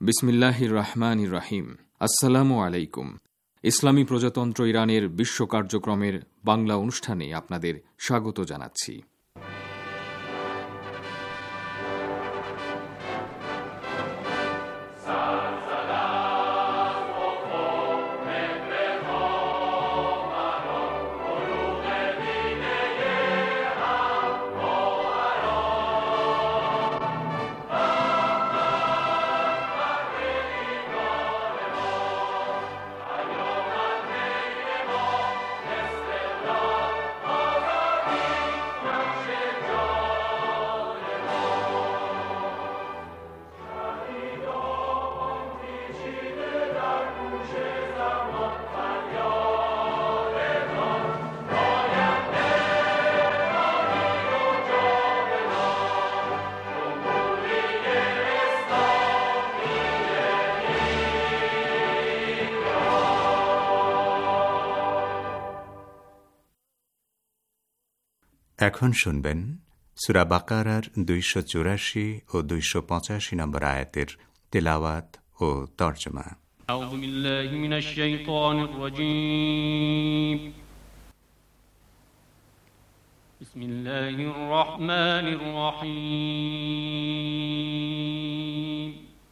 বিসমিল্লাহির রহমানির রহিম। আসসালামু আলাইকুম। ইসলামী প্রজাতন্ত্র ইরানের বিশ্ব কার্যক্রমের বাংলা অনুষ্ঠানে আপনাদের স্বাগত জানাচ্ছি। এখন শুনবেন সূরা বাকারার 284 ও 285 নম্বর আয়াতের তেলাওয়াত ও তরজমা। আউযু বিল্লাহি মিনাশ শাইতানির রাজীম। বিসমিল্লাহির রহমানির রহিম।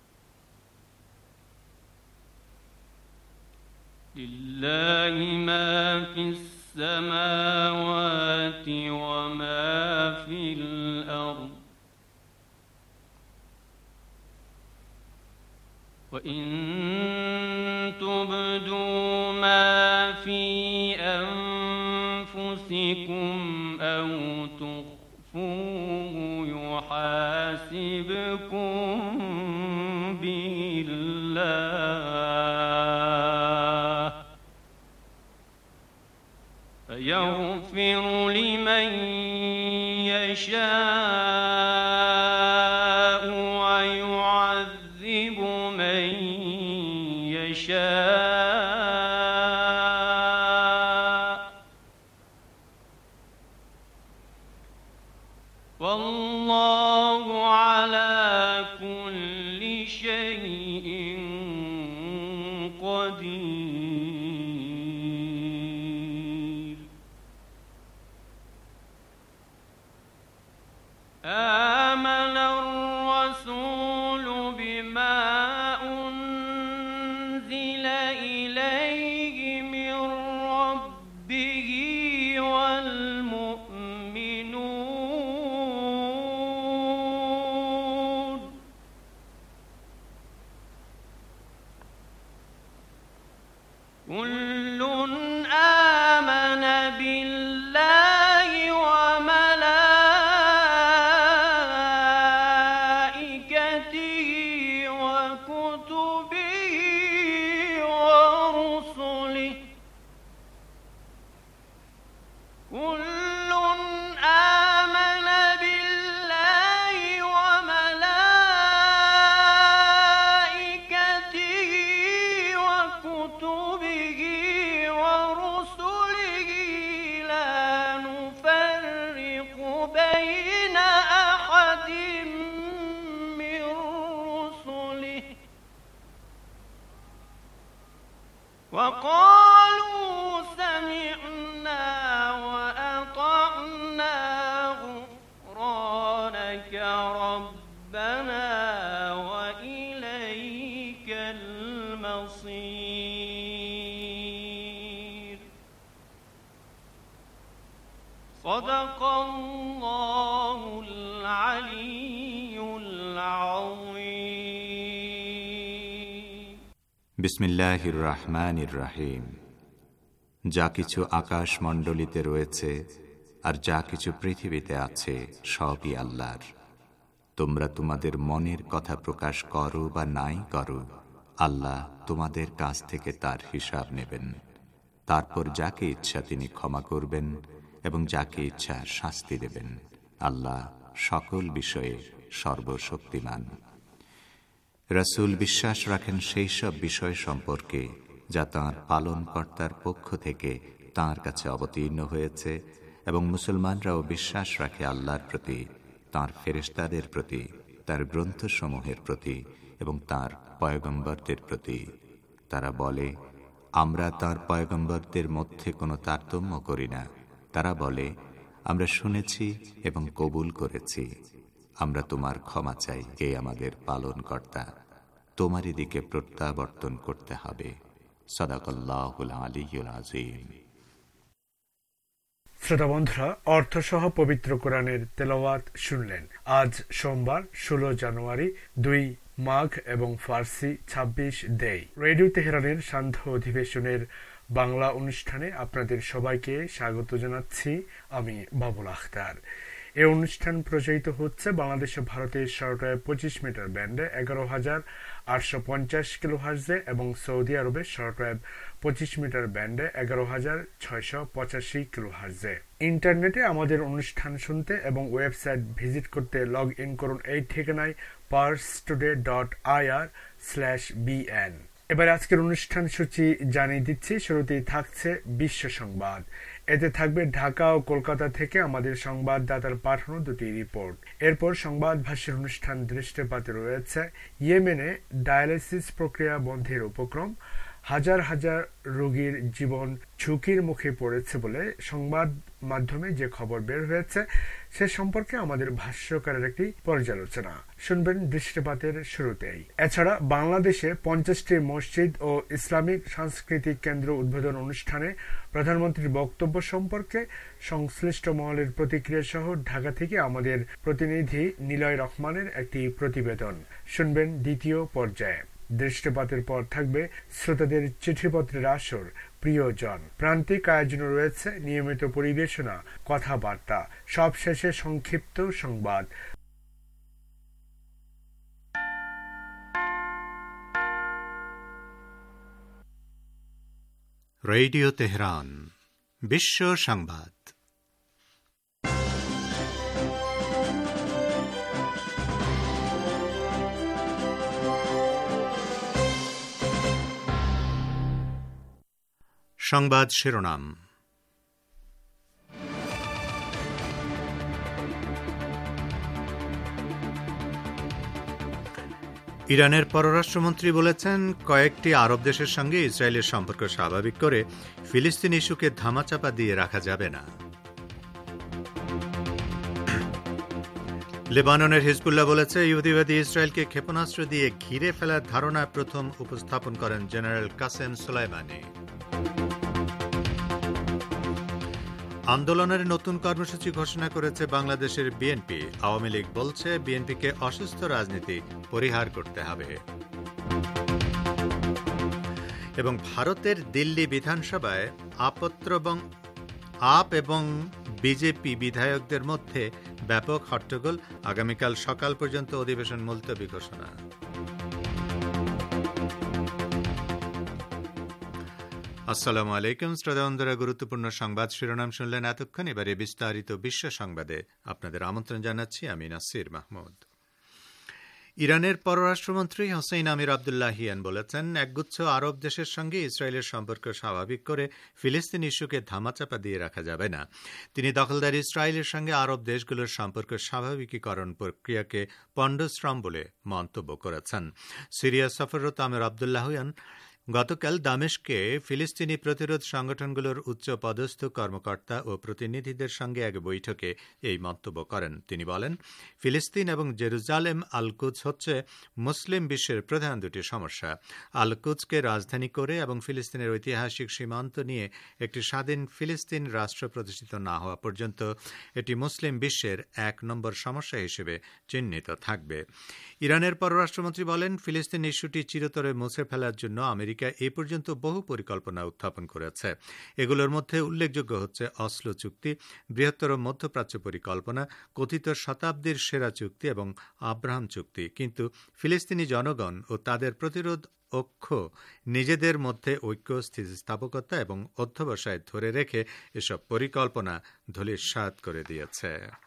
লিল্লাহি মা ফিস السماوات وما في الأرض وإن تبدوا ما في أنفسكم أو تخفوه يحاسبكم به الله يغفر لمن يشاء ويعذب من يشاء والله على كل شيء قدير. آمن الرسول بما أنزل إليه من ربه والمؤمنون كل آمن بالله وقالوا سمعنا وأطعنا غفرانك ربنا وإليك المصير. صدق الله العلي العظيم. বিসমিল্লাহির রহমানির রহিম। যা কিছু আকাশমণ্ডলীতে রয়েছে আর যা কিছু পৃথিবীতে আছে সবই আল্লাহর। তোমরা তোমাদের মনের কথা প্রকাশ করো বা নাই করো, আল্লাহ তোমাদের কাছ থেকে তার হিসাব নেবেন। তারপর যাকে ইচ্ছা তিনি ক্ষমা করবেন এবং যাকে ইচ্ছা শাস্তি দেবেন। আল্লাহ সকল বিষয়ে সর্বশক্তিমান। রাসূল বিশ্বাস রাখেন সেই সব বিষয় সম্পর্কে যা তাঁর পালনকর্তার পক্ষ থেকে তাঁর কাছে অবতীর্ণ হয়েছে, এবং মুসলমানরাও বিশ্বাস রাখে আল্লাহর প্রতি, তাঁর ফেরেশতাদের প্রতি তার গ্রন্থসমূহের প্রতি এবং তার পয়গম্বরদের প্রতি। তারা বলে, আমরা তার পয়গম্বরদের মধ্যে কোনো তারতম্য করি না। তারা বলে, আমরা শুনেছি এবং কবুল করেছি। আমরা তোমার ক্ষমা চাই, হে আমাদের পালনকর্তা। তোমারই দিকে প্রত্যাবর্তন করতে হবে। সাদাকাল্লাহুল আলিয়্যুল আযীম। শ্রোতা বন্ধুরা, অর্থসহ পবিত্র কোরআনের তেলাওয়াত শুনলেন। আজ সোমবার 16 জানুয়ারি, 2 মাঘ এবং ফার্সি 26 দেই। রেডিও তেহরানের সান্ধ্য অধিবেশনের বাংলা অনুষ্ঠানে আপনাদের সবাইকে স্বাগত জানাচ্ছি। আমি বাবুল আখতার। এই অনুষ্ঠান প্রচারিত হচ্ছে বাংলাদেশ ও ভারতের শর্টওয়েভ 25 মিটার ব্যান্ডে 11,850 কিলোহার্টজে এবং সৌদি আরবের শর্টওয়েভ 25 মিটার ব্যান্ডে 11,685 কিলোহার্টজে। ইন্টারনেটে আমাদের অনুষ্ঠান শুনতে এবং ওয়েবসাইট ভিজিট করতে লগ ইন করুন এই ঠিকানায় parstoday.ir/bn। এবার আজকের অনুষ্ঠান সূচি জানিয়ে দিচ্ছি। শুরুতেই থাকছে বিশ্ব সংবাদ। এতে থাকবে ঢাকা ও কলকাতা থেকে আমাদের সংবাদদাতার পাঠানো দুটি রিপোর্ট। এরপর সংবাদ ভাষ্যের অনুষ্ঠান দৃষ্টিপাতে রয়েছে ইয়েমেনে ডায়ালিসিস প্রক্রিয়া বন্ধের উপক্রম, হাজার হাজার রোগীর জীবন ঝুঁকির মুখে পড়েছে বলে সংবাদ মাধ্যমে যে খবর বের হয়েছে সে সম্পর্কে আমাদের ভাষ্যকারের একটি পর্যালোচনা শুনবেন দৃষ্টিপাতের শুরুতেই। এছাড়া বাংলাদেশে 50টি মসজিদ ও ইসলামিক সাংস্কৃতিক কেন্দ্র উদ্বোধন অনুষ্ঠানে প্রধানমন্ত্রীর বক্তব্য সম্পর্কে সংশ্লিষ্ট মহলের প্রতিক্রিয়া সহ ঢাকা থেকে আমাদের প্রতিনিধি নিলয় রহমানের একটি প্রতিবেদন শুনবেন দ্বিতীয় পর্যায়ে। দৃষ্টিপাতের পর থাকবে শ্রোতাদের চিঠিপত্রের আসর, প্রিয়জন। প্রান্তিক আয়োজনে রয়েছে নিয়মিত পরিবেশনা, কথাবার্তা, সবশেষে সংক্ষিপ্ত সংবাদ। রেডিও তেহরান, বিশ্ব সংবাদ। সংবাদ শিরোনাম। ইরানের পররাষ্ট্রমন্ত্রী বলেছেন, কয়েকটি আরব দেশের সঙ্গে ইসরায়েলের সম্পর্ক স্বাভাবিক করে ফিলিস্তিন ইস্যুকে ধামাচাপা দিয়ে রাখা যাবে না। লেবাননের হিজবুল্লাহ বলেছে, ইহুদিবাদী ইসরায়েলকে ক্ষেপণাস্ত্র দিয়ে ঘিরে ফেলার ধারণা প্রথম উপস্থাপন করেন জেনারেল কাসেম সুলাইমানি। আন্দোলনের নতুন কর্মসূচি ঘোষণা করেছে বাংলাদেশের বিএনপি। আওয়ামী লীগ বলছে, বিএনপিকে অসুস্থ রাজনীতি পরিহার করতে হবে। এবং ভারতের দিল্লি বিধানসভায় আপ এবং বিজেপি বিধায়কদের মধ্যে ব্যাপক হট্টগোল, আগামীকাল সকাল পর্যন্ত অধিবেশন মুলতবি ঘোষণা। আসসালামু আলাইকুম শ্রোতা বন্ধুরা, গুরুত্বপূর্ণ সংবাদ শিরোনাম শুনলেন এতক্ষণ। এবারে বিস্তারিত বিশ্ব সংবাদে আপনাদের আমন্ত্রণ জানাচ্ছি। আমি নাসির মাহমুদ। ইরানের পররাষ্ট্রমন্ত্রী হোসেইন আমির আবদুল্লাহিয়ান বলেছেন, একগুচ্ছ আরব দেশের সঙ্গে ইসরায়েলের সম্পর্ক স্বাভাবিক করে ফিলিস্তিন ইস্যুকে ধামাচাপা দিয়ে রাখা যাবে না। তিনি দখলদার ইসরায়েলের সঙ্গে আরব দেশগুলোর সম্পর্ক স্বাভাবিকীকরণ প্রক্রিয়াকে পণ্ডশ্রম বলে মন্তব্য করেছেন। সিরিয়া সফররত আমির আবদুল্লাহিয়ান গতকাল দামেস্কে ফিলিস্তিনি প্রতিরোধ সংগঠনগুলোর উচ্চ পদস্থ কর্মকর্তা ও প্রতিনিধিদের সঙ্গে এক বৈঠকে এই মন্তব্য করেন। তিনি বলেন, ফিলিস্তিন এবং জেরুজালেম আল কুদস হচ্ছে মুসলিম বিশ্বের প্রধান দুটি সমস্যা। আল কুদসকে রাজধানী করে এবং ফিলিস্তিনের ঐতিহাসিক সীমান্ত নিয়ে একটি স্বাধীন ফিলিস্তিন রাষ্ট্র প্রতিষ্ঠিত না হওয়া পর্যন্ত এটি মুসলিম বিশ্বের 1 নম্বর সমস্যা হিসেবে চিহ্নিত থাকবে। ইরানের পররাষ্ট্রমন্ত্রী বলেন, ফিলিস্তিন ইস্যুটি চিরতরে মুছে ফেলার জন্য আমেরিকা এ পর্যন্ত বহু পরিকল্পনা উত্থাপন করেছে। এগুলোর মধ্যে উল্লেখযোগ্য হচ্ছে অসলো চুক্তি, বৃহত্তর মধ্যপ্রাচ্য পরিকল্পনা, কথিত শতাব্দীর সেরা চুক্তি এবং আব্রাহাম চুক্তি। কিন্তু ফিলিস্তিনি জনগণ ও তাদের প্রতিরোধ অক্ষ নিজেদের মধ্যে ঐক্য, স্থিতিস্থাপকতা এবং অধ্যবসায় ধরে রেখে এসব পরিকল্পনা ধূলিসাৎ করে দিয়েছে।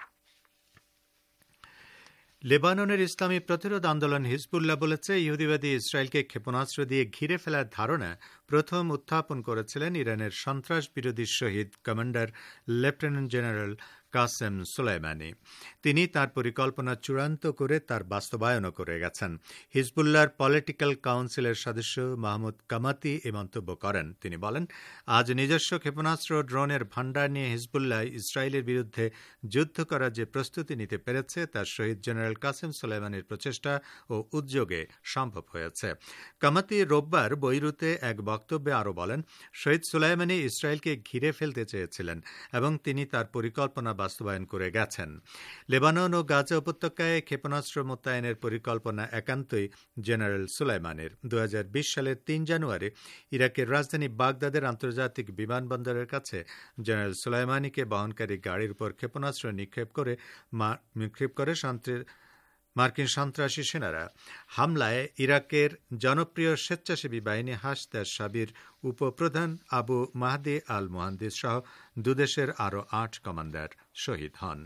লেবাননের ইসলামী প্রতিরোধ আন্দোলন হিজবুল্লাহ বলেছে, ইহুদিবাদী ইসরায়েলকে ক্ষেপণাস্ত্র দিয়ে ঘিরে ফেলার ধারণা প্রথম উত্থাপন করেছিলেন ইরানের সন্ত্রাস বিরোধী শহীদ commander lieutenant general Qasem Sulaimani. তিনি তার পরিকল্পনা চূড়ান্ত করে তার বাস্তবায়নও করে গেছেন। হিজবুল্লাহর পলিটিক্যাল কাউন্সিলের সদস্য মাহমুদ কামাতি এ মন্তব্য করেন। তিনি বলেন, আজ নিজস্ব ক্ষেপণাস্ত্র ড্রোনের ভান্ডার নিয়ে হিজবুল্লাহ ইসরায়েলের বিরুদ্ধে যুদ্ধ করার যে প্রস্তুতি নিতে পেরেছে তা শহীদ জেনারেল কাসেম সুলাইমানির প্রচেষ্টা ও উদ্যোগে সম্ভব হয়েছে। কামাতি রোববার বৈরুতে এক বক্তব্যে আরও বলেন, শহীদ সুলাইমানি ইসরায়েলকে ঘিরে ফেলতে চেয়েছিলেন এবং তিনি তার পরিকল্পনা বাস্তবায়ন করে গেছেন। লেবানন ও গাজা উপত্যকায় ক্ষেপণাস্ত্র মোতায়েনের পরিকল্পনা একান্তই জেনারেল সুলাইমানের। 2020 সালের 3 জানুয়ারি ইরাকের রাজধানী বাগদাদের আন্তর্জাতিক বিমানবন্দরের কাছে জেনারেল সুলাইমানিকে বহনকারী গাড়ির উপর ক্ষেপণাস্ত্র নিক্ষেপ করে মার্কিন সন্ত্রাসী সেনারা। হামলায় ইরাকের জনপ্রিয় স্বেচ্ছাসেবী বাহিনী হাশদ শাবির উপপ্রধান আবু মাহদি আল মুহান্দিস সহ দুদেশের আরও 8 কমান্ডার শহীদ হন।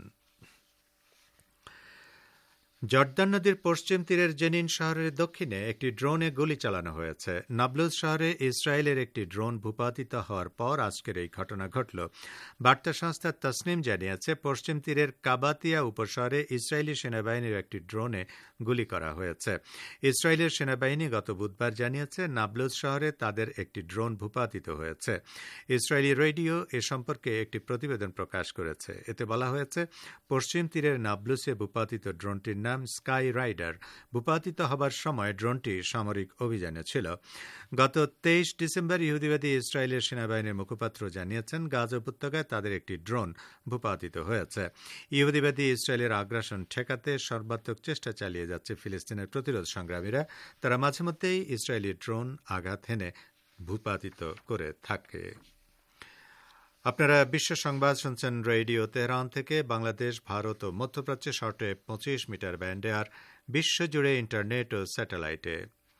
জর্দান নদীর পশ্চিম তীরের জেনিন শহরের দক্ষিণে একটি ড্রোনে গুলি চালানো হয়েছে। নাবলুজ শহরে ইসরায়েলের একটি ড্রোন ভূপাতিত হওয়ার পর আজকের এই ঘটনা ঘটল। বার্তা সংস্থা তসনিম জানিয়েছে, পশ্চিম তীরের কাবাতিয়া উপশহরে ইসরায়েলি সেনাবাহিনীর একটি ড্রোনে গুলি করা হয়েছে। ইসরায়েলের সেনাবাহিনী গত বুধবার জানিয়েছে, নাবলুজ শহরে তাদের একটি ড্রোন ভূপাতিত হয়েছে। ইসরায়েলি রেডিও এ সম্পর্কে একটি প্রতিবেদন প্রকাশ করেছে। এতে বলা হয়েছে, পশ্চিম তীরের নাবলুসে ভূপাতিত ড্রোনটির নাম স্কাই রাইডার। ভূপাতিত হবার সময় ড্রোনটি সামরিক অভিযানে ছিল। গত 23 ডিসেম্বর ইহুদিবাদী ইসরায়েলের সেনাবাহিনীর মুখপাত্র জানিয়েছেন, গাজা উপত্যকায় তাদের একটি ড্রোন ভূপাতিত হয়েছে। ইহুদিবাদী ইসরায়েলের আগ্রাসন ঠেকাতে সর্বাত্মক চেষ্টা চালিয়ে যাচ্ছে ফিলিস্তিনের প্রতিরোধ সংগ্রামীরা। তারা মাঝে মধ্যেই ইসরায়েলি ড্রোন আঘাত হেনে ভূপাতিত করে থাকে। আপনারা বিশ্ব সংবাদ শুনছেন রেডিও তেহরান থেকে। বাংলাদেশ, ভারত ও মধ্যপ্রাচ্যে শর্টে 25 মিটার ব্যান্ডে আর বিশ্বজুড়ে ইন্টারনেট ও স্যাটেলাইটে।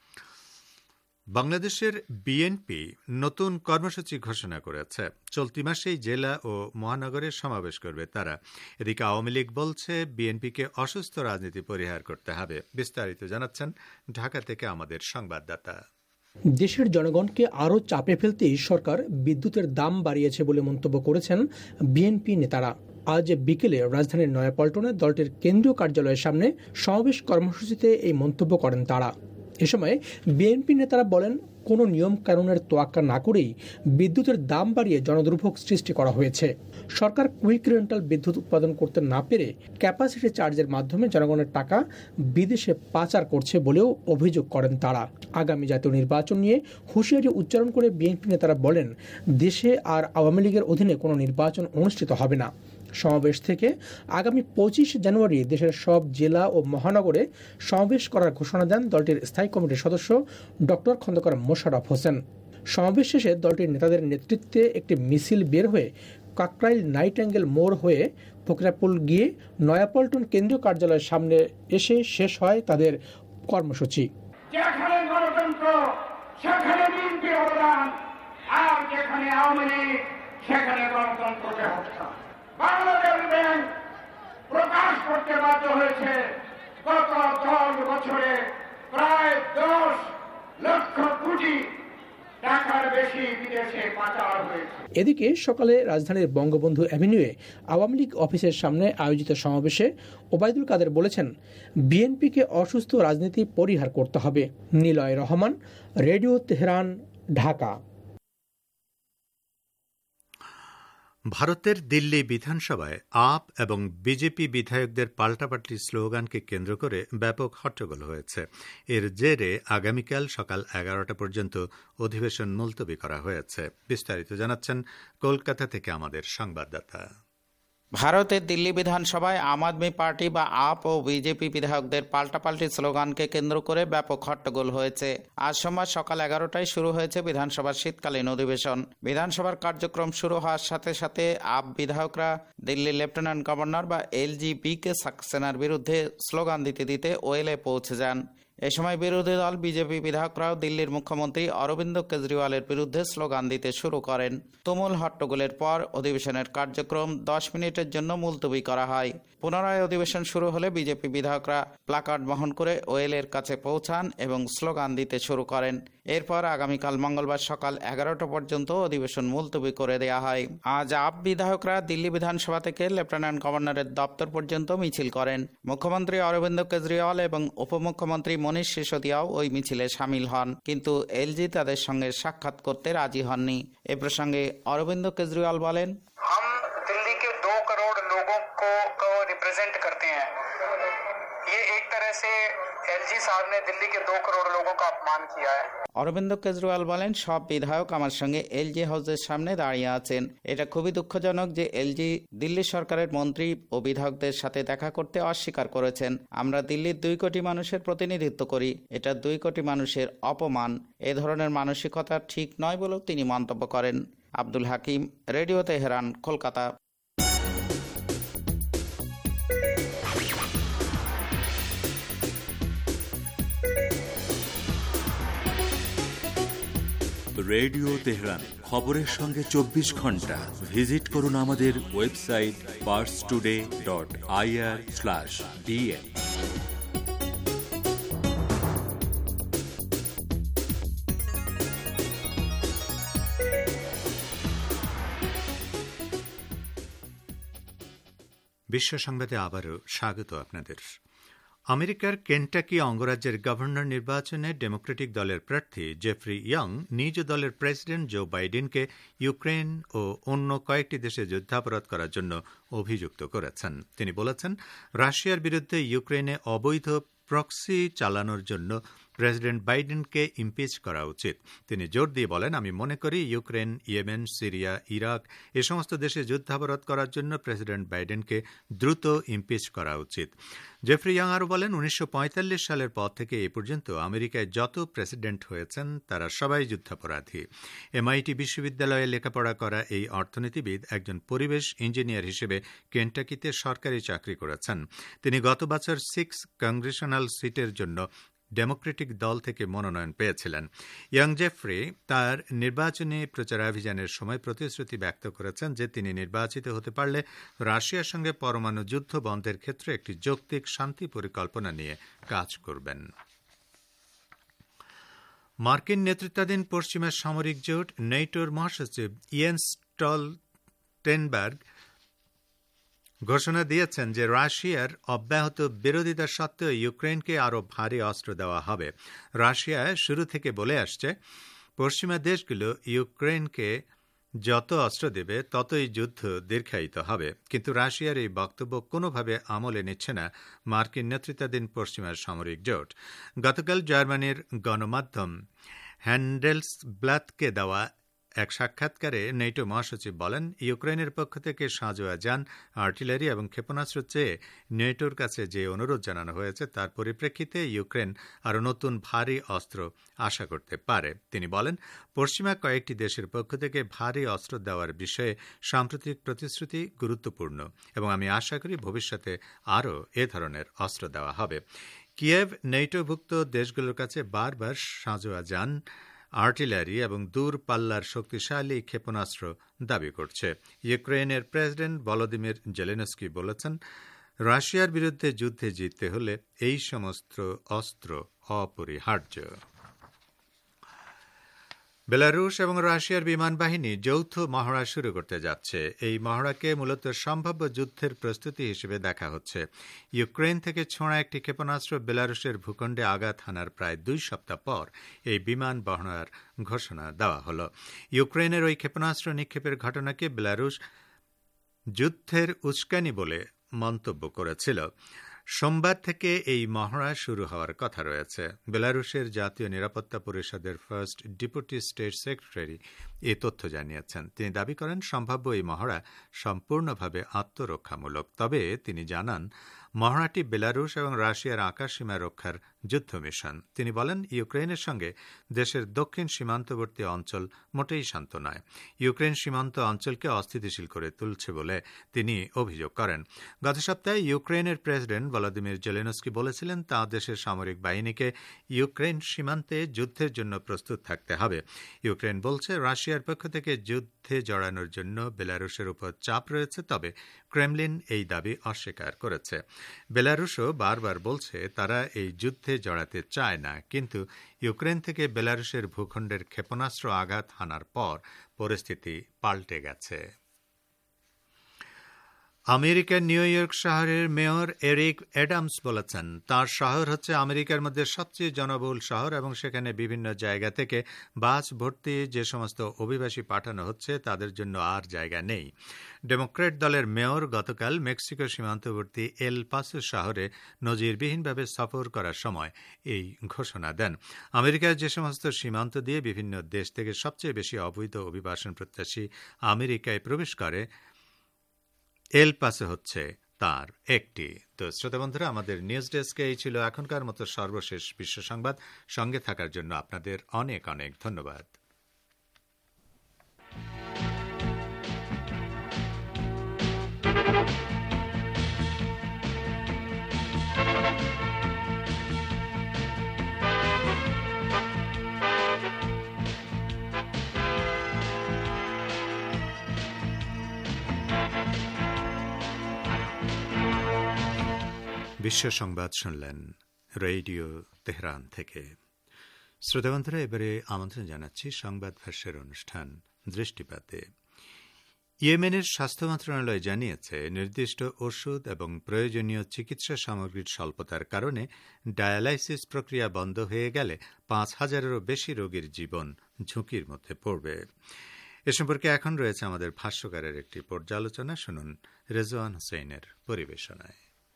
বাংলাদেশের বিএনপি নতুন কর্মসূচি ঘোষণা করেছে। চলতি মাসেই জেলা ও মহানগরে সমাবেশ করবে তারা। এদিকে আওয়ামী লীগ বলছে, বিএনপিকে অসুস্থ রাজনীতি পরিহার করতে হবে। বিস্তারিত জানাচ্ছেন ঢাকা থেকে আমাদের সংবাদদাতা। দেশের জনগণকে আরও চাপে ফেলতেই সরকার বিদ্যুতের দাম বাড়িয়েছে বলে মন্তব্য করেছেন বিএনপি নেতারা। আজ বিকেলে রাজধানীর নয়াপল্টনে দলটির কেন্দ্রীয় কার্যালয়ের সামনে সমাবেশ কর্মসূচিতে এই মন্তব্য করেন তারা। এ সময় বিএনপি নেতারা বলেন, কোনো নিয়ম কানুনের তোয়াক্কা না করেই বিদ্যুতের দাম বাড়িয়ে জনদুর্ভোগ সৃষ্টি করা হয়েছে। সরকার কুইক রেন্টাল বিদ্যুৎ উৎপাদন করতে না পেরে ক্যাপাসিটি চার্জের মাধ্যমে জনগণের টাকা বিদেশে পাচার করছে বলেও অভিযোগ করেন তারা। আগামী জাতীয় নির্বাচন নিয়ে হুঁশিয়ারি উচ্চারণ করে বিএনপি নেতারা বলেন, দেশে আর আওয়ামী লীগের অধীনে কোনো নির্বাচন অনুষ্ঠিত হবে না। সমাবেশ থেকে আগামী 25 জানুয়ারি দেশের সব জেলা ও মহানগরে সমাবেশ করার ঘোষণা দেন দলটির স্থায়ী কমিটির সদস্য ডক্টর খন্দকার মোশাররফ হোসেন। সমাবেশ শেষে দলটির নেতাদের নেতৃত্বে একটি মিছিল বের হয়ে কাকরাইল নাইট অ্যাঙ্গেল মোড় হয়ে ফকিরাপুল গিয়ে নয়াপল্টন কেন্দ্রীয় কার্যালয়ের সামনে এসে শেষ হয় তাদের কর্মসূচি। যেখানে গণতন্ত্র সেখানে বিএনপির অবদান, আর যেখানে আওয়ামী লীগ সেখানে গণতন্ত্রকে হত্যা। বাংলাদেশ ব্যাংক প্রকাশ করতে বাধ্য হয়েছে, গত 10 বছরে প্রায় 10 লক্ষ কোটি টাকার বেশি বিদেশে পাচার হয়েছে। এদিকে সকালে রাজধানীর বঙ্গবন্ধু অ্যাভিনিউয়ে আওয়ামী লীগ অফিসের সামনে আয়োজিত সমাবেশে ওবায়দুল কাদের বলেছেন, বিএনপিকে অসুস্থ রাজনীতি পরিহার করতে হবে। Niloy Rahman, radio Tehran, Dhaka. ভারতের দিল্লি বিধানসভায় আপ এবং বিজেপি বিধায়কদের পাল্টাপাল্টি স্লোগানকে কেন্দ্র করে ব্যাপক হট্টগোল হয়েছে। এর জেরে আগামীকাল সকাল 11টা পর্যন্ত অধিবেশন মুলতবি করা হয়েছে। বিস্তারিত জানাচ্ছেন কলকাতা থেকে আমাদের সংবাদদাতা। ভারতের দিল্লি বিধানসভায় আম আদমি পার্টি বা আপ ও বিজেপি বিধায়কদের পাল্টাপাল্টি স্লোগানকে কেন্দ্র করে ব্যাপক হট্টগোল হয়েছে। আজ সোমবার সকাল 11টায় শুরু হয়েছে বিধানসভার শীতকালীন অধিবেশন। বিধানসভার কার্যক্রম শুরু হওয়ার সাথে সাথে আপ বিধায়করা দিল্লির লেফটেন্যান্ট গভর্নর বা এলজি-বি-কে সাক্সেনার বিরুদ্ধে স্লোগান দিতে দিতে ওয়েলে পৌঁছে যান। এ সময় বিরোধী দল বিজেপি বিধায়করাও দিল্লির মুখ্যমন্ত্রী অরবিন্দ কেজরিওয়ালের বিরুদ্ধে স্লোগান দিতে শুরু করেন। তুমুল হট্টগোলের পর অধিবেশনের কার্যক্রম 10 মিনিটের জন্য মুলতবি করা হয়। পুনরায় অধিবেশন শুরু হলে বিজেপি বিধায়করা প্লাকার্ড বহন করে ওয়েলের কাছে পৌঁছান এবং স্লোগান দিতে শুরু করেন। এরপর আগামীকাল মঙ্গলবার সকাল 11টা পর্যন্ত অধিবেশন মুলতবি করে দেওয়া হয়। আজ আপ বিধায়করা দিল্লি বিধানসভা থেকে লেফটেন্যান্ট গভর্নরের দপ্তর পর্যন্ত মিছিল করেন। মুখ্যমন্ত্রী অরবিন্দ কেজরিওয়াল এবং উপমুখ্যমন্ত্রী মনীষ সিসোদিয়াও ওই মিছিলে সামিল হন, কিন্তু এলজি তাদের সঙ্গে সাক্ষাৎ করতে রাজি হননি। এ প্রসঙ্গে অরবিন্দ কেজরিওয়াল বলেন, हम दिल्ली के 2 करोड़ लोगों को रिप्रेजेंट करते हैं। ये एक तरह से एलजी साहब ने दिल्ली के 2 करोड़ लोगों का अपमान किया है। অরবিন্দ কেজরিওয়াল বলেন, সব বিধায়ক আমার সঙ্গে এলজি হাউসের সামনে দাঁড়িয়ে আছেন। এটা খুবই দুঃখজনক যে এলজি দিল্লি সরকারের মন্ত্রী ও বিধায়কদের সাথে দেখা করতে অস্বীকার করেছেন। আমরা দিল্লির 2 কোটি মানুষের প্রতিনিধিত্ব করি। এটা 2 কোটি মানুষের অপমান। এ ধরনের মানসিকতা ঠিক নয় বলেও তিনি মন্তব্য করেন। Abdul Hakim, radio Tehran, Kolkata. Radio Tehran, খবরের সঙ্গে 24 ঘন্টা। ভিজিট করুন আমাদের ওয়েবসাইট parstoday.ir/dn। বিশ্ব সংবাদে আবারও স্বাগত আপনাদের। আমেরিকার কেন্টাকি অঙ্গরাজ্যের গভর্নর নির্বাচনে ডেমোক্রেটিক দলের প্রার্থী জেফ্রি ইয়ং নিজ দলের প্রেসিডেন্ট জো বাইডেনকে ইউক্রেন ও অন্য কয়েকটি দেশে যুদ্ধাপরাধ করার জন্য অভিযুক্ত করেছেন। তিনি বলেছেন, রাশিয়ার বিরুদ্ধে ইউক্রেনে অবৈধ প্রক্সি চালানোর জন্য প্রেসিডেন্ট বাইডেনকে ইমপিচ করা উচিত। তিনি জোর দিয়ে বলেন, আমি মনে করি ইউক্রেন, ইয়েমেন, সিরিয়া, ইরাক এ সমস্ত দেশে যুদ্ধাপরাধ করার জন্য প্রেসিডেন্ট বাইডেনকে দ্রুত ইমপিচ করা উচিত। জেফ্রি ইয়াং আরও বলেন, 1945 সালের পর থেকে এ পর্যন্ত আমেরিকায় যত প্রেসিডেন্ট হয়েছেন তারা সবাই যুদ্ধাপরাধী। এমআইটি বিশ্ববিদ্যালয়ে লেখাপড়া করা এই অর্থনীতিবিদ একজন পরিবেশ ইঞ্জিনিয়ার হিসেবে কেন্টাকিতে সরকারি চাকরি করেছেন। তিনি গত বছর 6 কংগ্রেশনাল সিটের জন্য ডেমোক্রেটিক দল থেকে মনোনয়ন পেয়েছিলেন। ইয়াং জেফ্রি তার নির্বাচনী প্রচারাভিযানের সময় প্রতিশ্রুতি ব্যক্ত করেছেন যে তিনি নির্বাচিত হতে পারলে রাশিয়ার সঙ্গে পরমাণু যুদ্ধ বন্ধের ক্ষেত্রে একটি যৌক্তিক শান্তি পরিকল্পনা নিয়ে কাজ করবেন। মার্কিন নেতৃত্বাধীন পশ্চিমা সামরিক জোট নেটোর মহাসচিব ইয়েন্স স্টলটেনবার্গ ঘোষণা দিয়েছেন যে রাশিয়ার অব্যাহত বিরোধিতা সত্ত্বেও ইউক্রেনকে আরও ভারী অস্ত্র দেওয়া হবে। রাশিয়া শুরু থেকে বলে আসছে, পশ্চিমা দেশগুলো ইউক্রেনকে যত অস্ত্র দেবে ততই যুদ্ধ দীর্ঘায়িত হবে। কিন্তু রাশিয়ার এই বক্তব্য কোনোভাবে আমলে নিচ্ছে না মার্কিন নেতৃত্বাধীন পশ্চিমা সামরিক জোট। গতকাল জার্মানির গণমাধ্যম হ্যান্ডেলসব্লাতকে দেওয়া এক সাক্ষাৎকারে নেটো মহাসচিব বলেন, ইউক্রেনের পক্ষ থেকে সাঁজোয়া যান, আর্টিলারি এবং ক্ষেপণাস্ত্র চেয়ে নেটোর কাছে যে অনুরোধ জানানো হয়েছে তার পরিপ্রেক্ষিতে ইউক্রেন আরও নতুন ভারী অস্ত্র আশা করতে পারে। তিনি বলেন, পশ্চিমা কয়েকটি দেশের পক্ষ থেকে ভারী অস্ত্র দেওয়ার বিষয়ে সাম্প্রতিক প্রতিশ্রুতি গুরুত্বপূর্ণ এবং আমি আশা করি ভবিষ্যতে আরও এ ধরনের অস্ত্র দেওয়া হবে। কিয়েভ নেটোভুক্ত দেশগুলোর কাছে বারবার সাঁজোয়া যান, আর্টিলারি এবং দূরপাল্লার শক্তিশালী ক্ষেপণাস্ত্র দাবি করছে। ইউক্রেনের প্রেসিডেন্ট ভলোদিমির জেলেনস্কি বলেছেন, রাশিয়ার বিরুদ্ধে যুদ্ধে জিততে হলে এই সমস্ত অস্ত্র অপরিহার্য। বেলারুশ এবং রাশিয়ার বিমান বাহিনী যৌথ মহড়া শুরু করতে যাচ্ছে। এই মহড়াকে মূলত সম্ভাব্য যুদ্ধের প্রস্তুতি হিসেবে দেখা হচ্ছে। ইউক্রেন থেকে ছোঁড়া একটি ক্ষেপণাস্ত্র বেলারুশের ভূখণ্ডে আঘাত হানার প্রায় 2 সপ্তাহ পর এই বিমান মহড়ার ঘোষণা দেওয়া হল। ইউক্রেনের ওই ক্ষেপণাস্ত্র নিক্ষেপের ঘটনাকে বেলারুশ যুদ্ধের উস্কানি বলে মন্তব্য করেছিল। সোমবার থেকে এই মহড়া শুরু হওয়ার কথা রয়েছে। বেলারুশের জাতীয় নিরাপত্তা পরিষদের ফার্স্ট ডেপুটি স্টেট সেক্রেটারি এ তথ্য জানিয়েছেন। তিনি দাবি করেন, সম্ভাব্য এই মহড়া সম্পূর্ণভাবে আত্মরক্ষামূলক। তবে তিনি জানান, মহড়াটি বেলারুশ এবং রাশিয়ার আকাশসীমা রক্ষার যুদ্ধ মিশন। তিনি বলেন, ইউক্রেনের সঙ্গে দেশের দক্ষিণ সীমান্তবর্তী অঞ্চল মোটেই শান্ত নয়। ইউক্রেন সীমান্ত অঞ্চলকে অস্থিতিশীল করে তুলছে বলে তিনি অভিযোগ করেন। গত সপ্তাহে ইউক্রেনের প্রেসিডেন্ট ভলোদিমির জেলেনস্কি বলেছিলেন, তাঁর দেশের সামরিক বাহিনীকে ইউক্রেন সীমান্তে যুদ্ধের জন্য প্রস্তুত থাকতে হবে। ইউক্রেন বলছে, রাশিয়ার পক্ষ থেকে যুদ্ধে জড়ানোর জন্য বেলারুশের উপর চাপ রয়েছে, তবে ক্রেমলিন এই দাবি অস্বীকার করেছে। বেলারুশও বারবার বলছে তারা এই যুদ্ধে যুদ্ধে জড়াতে চায় না, কিন্তু ইউক্রেন থেকে বেলারুশের ভূখণ্ডের ক্ষেপণাস্ত্র আঘাত হানার পর পরিস্থিতি পাল্টে গেছে। আমেরিকার নিউ ইয়র্ক শহরের মেয়র এরিক অ্যাডামস বলেছেন, তার শহর হচ্ছে আমেরিকার মধ্যে সবচেয়ে জনবহুল শহর এবং সেখানে বিভিন্ন জায়গা থেকে বাস ভর্তি যে সমস্ত অভিবাসী পাঠানো হচ্ছে তাদের জন্য আর জায়গা নেই। ডেমোক্র্যাট দলের মেয়র গতকাল মেক্সিকো সীমান্তবর্তী এল পাসো শহরে নজিরবিহীনভাবে সফর করার সময় এই ঘোষণা দেন। আমেরিকার যে সমস্ত সীমান্ত দিয়ে বিভিন্ন দেশ থেকে সবচেয়ে বেশি অবৈধ অভিবাসন প্রত্যাশী আমেরিকায় প্রবেশ করে, এল পাসো হচ্ছে তার একটি। তো শ্রোতা বন্ধুরা, আমাদের নিউজ ডেস্কে এই ছিল এখনকার মতো সর্বশেষ বিশ্ব সংবাদ। সঙ্গে থাকার জন্য আপনাদের অনেক অনেক ধন্যবাদ। বিশ্ব সংবাদ শুনলেন রেডিও তেহরান থেকে। শ্রোতাবন্ধুরা, এবারে আমন্ত্রণ জানাচ্ছি সংবাদ ভাষ্যের অনুষ্ঠান দৃষ্টিপাতে। ইয়েমেনের স্বাস্থ্য মন্ত্রণালয় জানিয়েছে, নির্দিষ্ট ওষুধ এবং প্রয়োজনীয় চিকিৎসা সামগ্রীর স্বল্পতার কারণে ডায়ালাইসিস প্রক্রিয়া বন্ধ হয়ে গেলে ৫,০০০-এরও বেশি রোগীর জীবন ঝুঁকির মধ্যে পড়বে। এ সম্পর্কে এখন রয়েছে আমাদের ভাষ্যকারের একটি পর্যালোচনা। শুনুন রেজওয়ান হোসেনের পরিবেশনায়।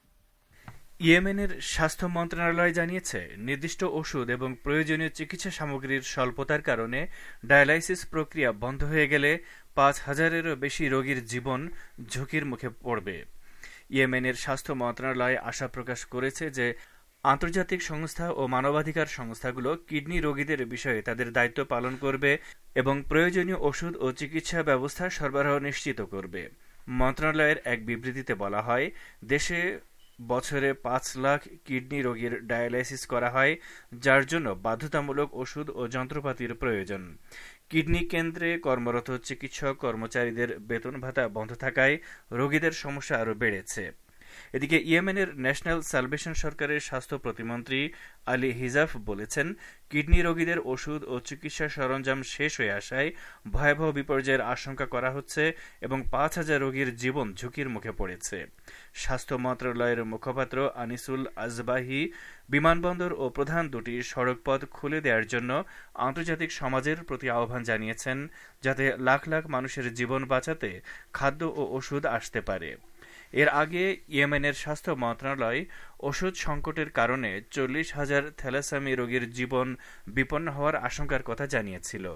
ইয়েমেনের স্বাস্থ্য মন্ত্রণালয় জানিয়েছে, নির্দিষ্ট ওষুধ এবং প্রয়োজনীয় চিকিৎসা সামগ্রীর স্বল্পতার কারণে ডায়ালাইসিস প্রক্রিয়া বন্ধ হয়ে গেলে ৫,০০০-এরও বেশি রোগীর জীবন ঝুঁকির মুখে পড়বে। ইয়েমেনের স্বাস্থ্য মন্ত্রণালয় আশা প্রকাশ করেছে যে আন্তর্জাতিক সংস্থা ও মানবাধিকার সংস্থাগুলো কিডনি রোগীদের বিষয়ে তাদের দায়িত্ব পালন করবে এবং প্রয়োজনীয় ওষুধ ও চিকিৎসা ব্যবস্থা সরবরাহ নিশ্চিত করবে। মন্ত্রণালয়ের এক বিবৃতিতে বলা হয়, দেশে বছরে ৫ লাখ কিডনি রোগীর ডায়ালাইসিস করা হয়, যার জন্য বাধ্যতামূলক ওষুধ ও যন্ত্রপাতির প্রয়োজন। কিডনি কেন্দ্রে কর্মরত চিকিৎসক কর্মচারীদের বেতন ভাতা বন্ধ থাকায় রোগীদের সমস্যা আরও বেড়েছে। এদিকে ইয়েমেনের ন্যাশনাল সালভেশন সরকারের স্বাস্থ্য প্রতিমন্ত্রী আলী হিজাফ বলেছেন, কিডনি রোগীদের ওষুধ ও চিকিৎসা সরঞ্জাম শেষ হয়ে আসায় ভয়াবহ বিপর্যয়ের আশঙ্কা করা হচ্ছে এবং ৫,০০০ রোগীর জীবন ঝুঁকির মুখে পড়েছে। স্বাস্থ্য মন্ত্রণালয়ের মুখপাত্র আনিসুল আজবাহি বিমানবন্দর ও প্রধান দুটি সড়কপথ খুলে দেওয়ার জন্য আন্তর্জাতিক সমাজের প্রতি আহ্বান জানিয়েছেন, যাতে লাখ লাখ মানুষের জীবন বাঁচাতে খাদ্য ও ওষুধ আসতে পারে। এর আগে ইয়েমেনের স্বাস্থ্য মন্ত্রণালয় ওষুধ সংকটের কারণে ৪০,০০০ থ্যালাসেমি রোগীর জীবন বিপন্ন হওয়ার আশঙ্কার কথা জানিয়েছিল।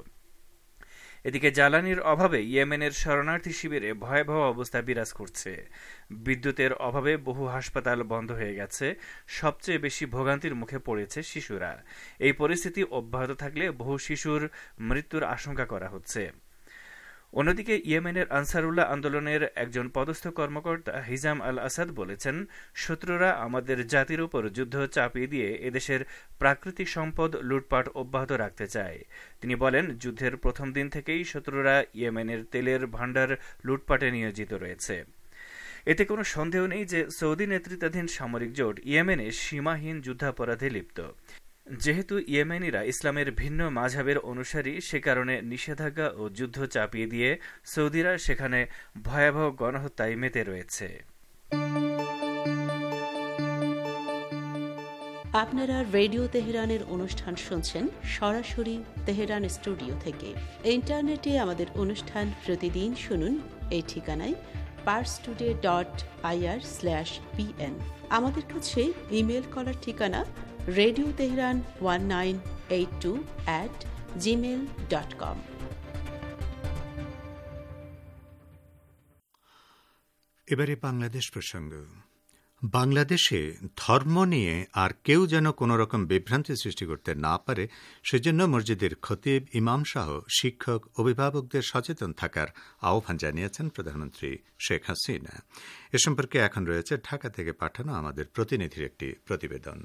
এদিকে জ্বালানির অভাবে ইয়েমেনের শরণার্থী শিবিরে ভয়াবহ অবস্থা বিরাজ করছে। বিদ্যুতের অভাবে বহু হাসপাতাল বন্ধ হয়ে গেছে। সবচেয়ে বেশি ভোগান্তির মুখে পড়েছে শিশুরা। এই পরিস্থিতি অব্যাহত থাকলে বহু শিশুর মৃত্যুর আশঙ্কা করা হচ্ছে। অন্যদিকে ইয়েমেনের আনসারুল্লাহ আন্দোলনের একজন পদস্থ কর্মকর্তা হিজাম আল আসাদ বলেছেন, শত্রুরা আমাদের জাতির উপর যুদ্ধ চাপিয়ে দিয়ে এদেশের প্রাকৃতিক সম্পদ লুটপাট অব্যাহত রাখতে চায়। তিনি বলেন, যুদ্ধের প্রথম দিন থেকেই শত্রুরা ইয়েমেনের তেলের ভাণ্ডার লুটপাটে নিয়োজিত রয়েছে। এতে কোনো সন্দেহ নেই যে সৌদি নেতৃত্বাধীন সামরিক জোট ইয়েমেনে সীমাহীন যুদ্ধাপরাধে লিপ্ত। যেহেতু ইয়েমেনিরা ইসলামের ভিন্ন মাযহাবের অনুসারী, সে কারণে নিষেধাজ্ঞা ও যুদ্ধ চাপিয়ে দিয়ে সৌদিরা সেখানে ভয়াবহ গণহত্যায় মেতে রয়েছে। আপনারা রেডিও তেহরানের অনুষ্ঠান শুনছেন সরাসরি তেহরান স্টুডিও থেকে। ইন্টারনেটে আমাদের অনুষ্ঠান প্রতিদিন শুনুন এই ঠিকানায় parstoday.ir/pn। আমাদের কাছে ইমেল করার ঠিকানা radioteheran1982@gmail.com। এবারে বাংলাদেশ প্রসঙ্গ। বাংলাদেশে ধর্ম নিয়ে আর কেউ যেন কোনো রকম বিভ্রান্তি সৃষ্টি করতে না পারে, সেজন্য মসজিদের খতিব, ইমাম সহ শিক্ষক, অভিভাবকদের সচেতন থাকার আহ্বান জানিয়েছেন প্রধানমন্ত্রী শেখ হাসিনা। এ সম্পর্কে এখন রয়েছে ঢাকা থেকে পাঠানো আমাদের প্রতিনিধির একটি প্রতিবেদন।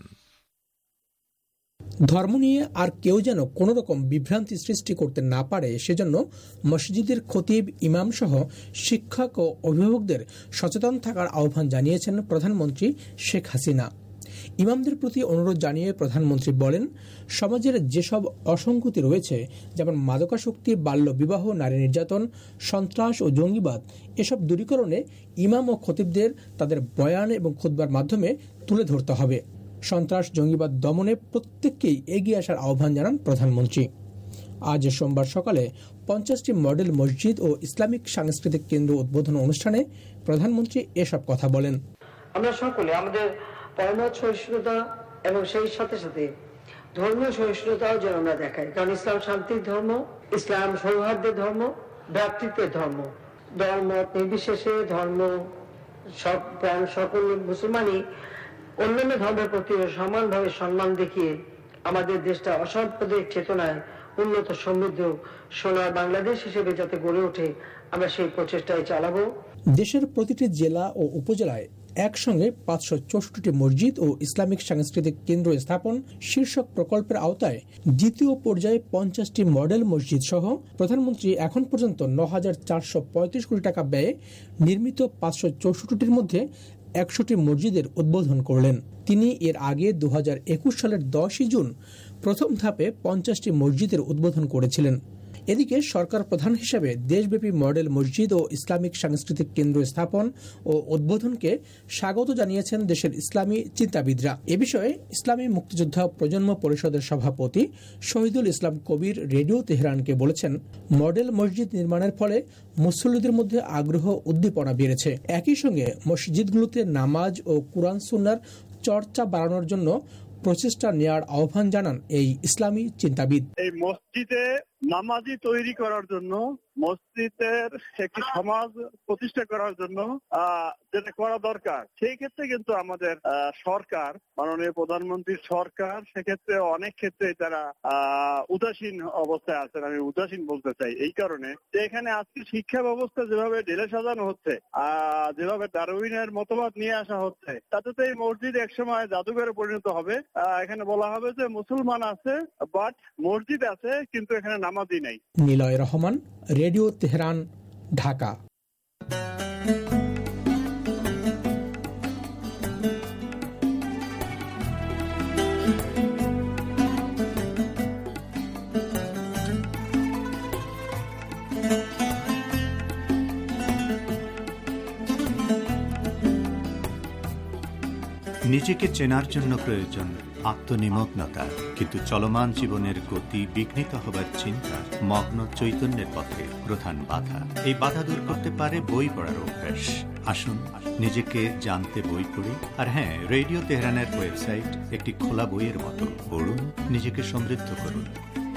ধর্ম নিয়ে আর কেউ যেন কোনো রকম বিভ্রান্তি সৃষ্টি করতে না পারে, সেজন্য মসজিদের খতিব, ইমাম সহ শিক্ষক ও অভিভাবকদের সচেতন থাকার আহ্বান জানিয়েছেন প্রধানমন্ত্রী শেখ হাসিনা। ইমামদের প্রতি অনুরোধ জানিয়ে প্রধানমন্ত্রী বলেন, সমাজের যেসব অসঙ্গতি রয়েছে, যেমন মাদকাসক্তি, বাল্য বিবাহ, নারী নির্যাতন, সন্ত্রাস ও জঙ্গিবাদ, এসব দূরীকরণে ইমাম ও খতিবদের তাদের বয়ান এবং খুতবার মাধ্যমে তুলে ধরতে হবে। সন্ত্রাস জঙ্গিবাদ দমনে প্রত্যেককেই এগিয়ে আসার আহ্বান জানান প্রধানমন্ত্রী। আজ সোমবার সকালে 50টি মডেল মসজিদ ও ইসলামিক সাংস্কৃতিক কেন্দ্র উদ্বোধন অনুষ্ঠানে প্রধানমন্ত্রী এসব কথা বলেন। আমরা সকলে আমাদের পরমার্থ সহিষ্ণুতা এবং সেই সাথে সাথে ধর্মীয় সহিষ্ণুতাও যেন আমরা দেখাই, কারণ ইসলাম শান্তির ধর্ম, ইসলাম সৌহার্দ্যের ধর্ম, ভ্রাতৃত্বের ধর্ম। ধর্ম নির্বিশেষে ধর্ম সকল মুসলমানই অন্যান্য ধর্মের প্রতি সমানভাবে সম্মান দেখিয়ে আমাদের দেশটা অসাম্প্রদায়িক চেতনায় উন্নত সমৃদ্ধ সোনার বাংলাদেশ হিসেবে যাতে গড়ে ওঠে, আমরা সেই প্রচেষ্টায় চালাবো। দেশের প্রতিটি জেলা ও উপজেলায় একসঙ্গে 564টি মসজিদ ও ইসলামিক সাংস্কৃতিক কেন্দ্র স্থাপন শীর্ষক প্রকল্পের আওতায় দ্বিতীয় পর্যায়ে 50টি মডেল মসজিদ সহ প্রধানমন্ত্রী এখন পর্যন্ত 9,435 কোটি টাকা ব্যয়ে নির্মিত 564টির মধ্যে 100টি মসজিদের উদ্বোধন করলেন। তিনি এর আগে 2021 সালের 10 জুন প্রথম ধাপে 50টি মসজিদের উদ্বোধন করেছিলেন। এদিকে সরকার প্রধান হিসেবে দেশব্যাপী মডেল মসজিদ ও ইসলামিক সাংস্কৃতিক কেন্দ্র স্থাপন ও উদ্বোধনকে স্বাগত জানিয়েছেন দেশের ইসলামী চিন্তাবিদরা। এ বিষয়ে ইসলামী মুক্তিযোদ্ধা প্রজন্ম পরিষদের সভাপতি শহীদুল ইসলাম কবির রেডিও তেহরানকে বলেছেন, মডেল মসজিদ নির্মাণের ফলে মুসল্লিদের মধ্যে আগ্রহ উদ্দীপনা বেড়েছে। একই সঙ্গে মসজিদগুলোতে নামাজ ও কুরআন সুন্নাহর চর্চা বাড়ানোর জন্য প্রচেষ্টা নেওয়ার আহ্বান জানান এই ইসলামী চিন্তাবিদ। এই মসজিদে নামাজি তৈরি করার জন্য, মসজিদের একটি সমাজ প্রতিষ্ঠা করার জন্য যেটা করা দরকার, সেই ক্ষেত্রে কিন্তু আমাদের সরকার, মাননীয় প্রধানমন্ত্রীর সরকার, সেক্ষেত্রে অনেক ক্ষেত্রে তারা উদাসীন অবস্থায় আছেন। আমি উদাসীন বলতে চাই এই কারণে যে এখানে আজকে শিক্ষা ব্যবস্থা যেভাবে ঢেলে সাজানো হচ্ছে, যেভাবে ডারউইনের মতবাদ নিয়ে আসা হচ্ছে, তাতে তো এই মসজিদ একসময় জাদুঘরে পরিণত হবে। এখানে বলা হবে যে মুসলমান আছে বাট মসজিদ আছে কিন্তু এখানে নামাজি নাই। Niloy Rahman, radio Tehran, Dhaka. নিজেকে চেনার জন্য প্রয়োজন আত্মনিমগ্নতা, কিন্তু চলমান জীবনের গতি বিঘ্নিত হবার চিন্তা মগ্ন চৈতন্যের পথে প্রধান বাধা। এই বাধা দূর করতে পারে বই পড়ার অভ্যাস। আসুন নিজেকে জানতে বই পড়ি। আর হ্যাঁ, রেডিও তেহরানের ওয়েবসাইট একটি খোলা বইয়ের মতো। পড়ুন, নিজেকে সমৃদ্ধ করুন।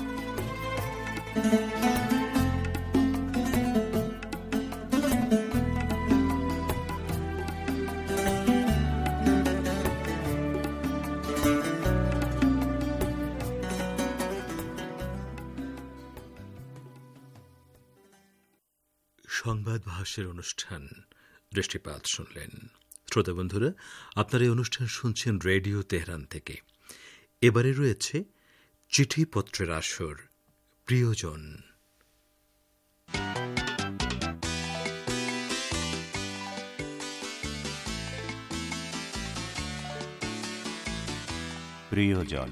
সংবাদ ভাষ্যের অনুষ্ঠান দৃষ্টিপাত শুনলেন। শ্রোতা বন্ধুরা, আপনারা এই অনুষ্ঠান শুনছেন রেডিও তেহরান থেকে। এবারে রয়েছে চিঠিপত্রের আসর, প্রিয়জন। প্রিয়জন।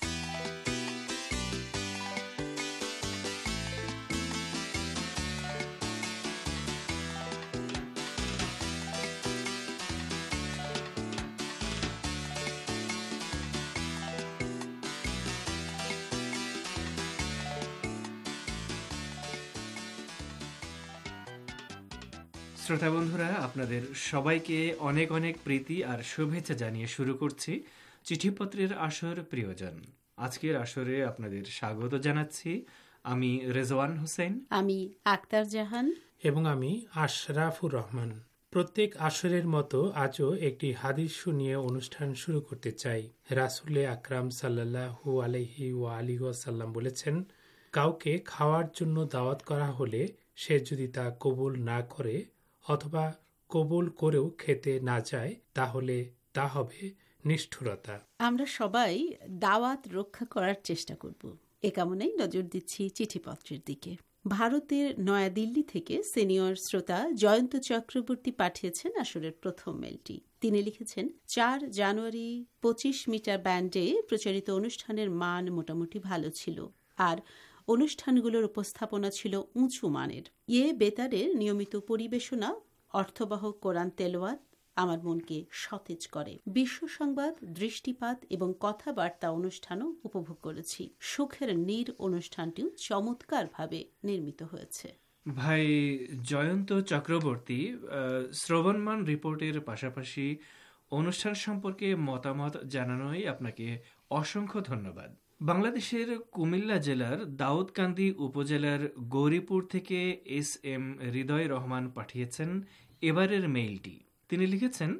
শ্রোতা বন্ধুরা, আপনাদের সবাইকে অনেক অনেক প্রীতি আর শুভেচ্ছা জানিয়ে শুরু করছি চিঠিপত্রের আসর, প্রিয়জন। আজকের আসরে আপনাদের স্বাগত জানাচ্ছি আমি রেজওয়ান হোসেন, আমি আক্তার জাহান এবং আমি আশরাফুর রহমান। প্রত্যেক আসরের মতো আজও একটি হাদিস শুনিয়ে অনুষ্ঠান শুরু করতে চাই। রাসূল আকরাম সাল্লাল্লাহু আলাইহি ওয়া আলিহি ওয়াসাল্লাম বলেছেন, কাউকে খাওয়ার জন্য দাওয়াত করা হলে সে যদি তা কবুল না করে অথবা কবুল করেও খেতে না যায়, তাহলে তা হবে নিষ্ঠুরতা। আমরা সবাই দাওয়াত রক্ষা করার চেষ্টা করব, এ কামনায় নজর দিচ্ছি চিঠিপত্রের দিকে। ভারতের নয়াদিল্লি থেকে সিনিয়র শ্রোতা জয়ন্ত চক্রবর্তী পাঠিয়েছেন আসরের প্রথম মেলটি। তিনি লিখেছেন, ৪ জানুয়ারি ২৫ মিটার ব্যান্ডে প্রচারিত অনুষ্ঠানের মান মোটামুটি ভালো ছিল, আর অনুষ্ঠানগুলোর উপস্থাপনা ছিল উঁচু মানের। বেতারের নিয়মিত পরিবেশনা, অর্থবহ কোরআন তেলাওয়াত আমার মনকে সতেজ করে। বিশ্ব সংবাদ, দৃষ্টিপাত এবং কথাবার্তা অনুষ্ঠানও উপভোগ করেছি। সুখের নীর অনুষ্ঠানটিও চমৎকারভাবে নির্মিত হয়েছে। ভাই জয়ন্ত চক্রবর্তী শ্রবণমান রিপোর্টের পাশাপাশি অনুষ্ঠান সম্পর্কে মতামত জানানোই আপনাকে অসংখ্য ধন্যবাদ। বাংলাদেশের কুমিল্লা জেলার দাউদকান্দি উপজেলার গৌরীপুর থেকে SM হৃদয় রহমান পাঠিয়েছেন এবারের মেইলটি। তিনি লিখেছেন,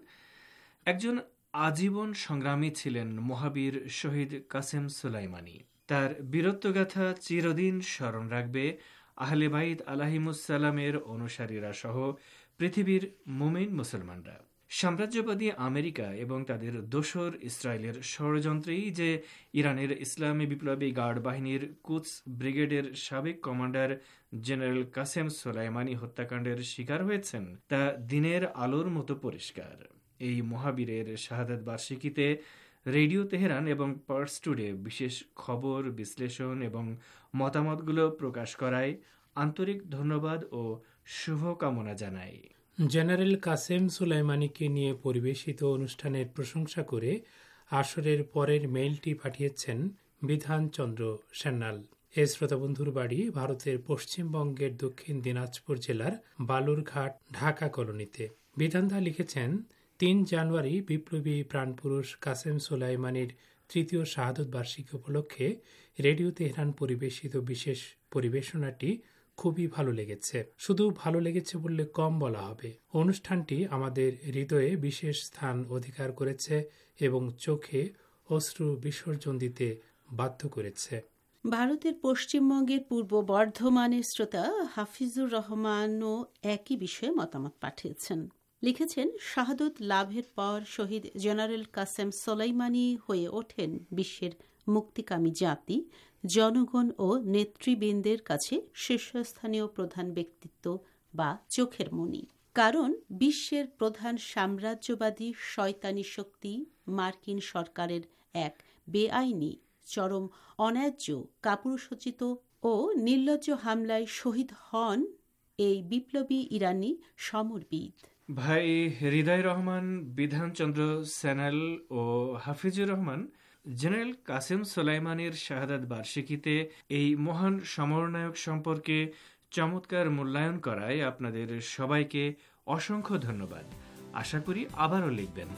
একজন আজীবন সংগ্রামী ছিলেন মহাবীর শহীদ কাসেম সুলাইমানি। তার বীরত্বগাথা চিরদিন স্মরণ রাখবে আহলে বাইত আলাইহিমুসসালামের অনুসারীরা সহ পৃথিবীর মুমিন মুসলমানরা। সাম্রাজ্যবাদী আমেরিকা এবং তাদের দোসর ইসরায়েলের ষড়যন্ত্রেই যে ইরানের ইসলামী বিপ্লবী গার্ড বাহিনীর কুদস ব্রিগেডের সাবেক কমান্ডার জেনারেল কাসেম সোলাইমানি হত্যাকাণ্ডের শিকার হয়েছেন তা দিনের আলোর মতো পরিষ্কার। এই মহাবীরের শাহাদাত বার্ষিকীতে রেডিও তেহরান এবং পার্স টুডে বিশেষ খবর, বিশ্লেষণ এবং মতামতগুলো প্রকাশ করায় আন্তরিক ধন্যবাদ ও শুভকামনা জানাই। জেনারেল কাসেম সুলাইমানিকে নিয়ে পরিবেশিত অনুষ্ঠানের প্রশংসা করে আসরের পরের মেইলটি পাঠিয়েছেন বিধানচন্দ্র সান্যাল। এ শ্রোতাবন্ধুর বাড়ি ভারতের পশ্চিমবঙ্গের দক্ষিণ দিনাজপুর জেলার বালুরঘাট, ঢাকা কলোনিতে। বিধানদা লিখেছেন, ৩ জানুয়ারি বিপ্লবী প্রাণপুরুষ কাসেম সুলাইমানির তৃতীয় শাহাদত বার্ষিকী উপলক্ষে রেডিও তেহরান পরিবেশিত বিশেষ পরিবেশনাটি খুবই ভালো লেগেছে। শুধু ভালো লেগেছে বললে কম বলা হবে। অনুষ্ঠানটি আমাদের হৃদয়ে বিশেষ স্থান অধিকার করেছে এবং চোখে অশ্রু বিসর্জন দিতে বাধ্য করেছে। ভারতের পশ্চিমবঙ্গের পূর্ব বর্ধমানের শ্রোতা হাফিজুর রহমানও একই বিষয়ে মতামত পাঠিয়েছেন। লিখেছেন, শাহাদত লাভের পর শহীদ জেনারেল কাসেম সোলাইমানি হয়ে ওঠেন বিশ্বের মুক্তিকামী জাতি, জনগণ ও নেতৃবৃন্দের কাছে শীর্ষস্থানীয় প্রধান ব্যক্তিত্ব বা চোখের মণি। কারণ বিশ্বের প্রধান সাম্রাজ্যবাদী শয়তানি শক্তি মার্কিন সরকারের এক বেআইনি, চরম অন্যায্য, কাপুরুষোচিত ও নির্লজ্জ হামলায় শহীদ হন এই বিপ্লবী ইরানি সমরবিদ। ভাই হৃদয় রহমান, বিধানচন্দ্র সান্যাল ও হাফিজুর রহমান জেনারেল কাসেম সোলাইমানির শাহাদাত বার্ষিকীতে এই মহান সমরনায়ক সম্পর্কে চমৎকার মূল্যায়ন করায় আপনাদের সবাইকে অসংখ্য ধন্যবাদ। আশা করি আবারও লিখবেন।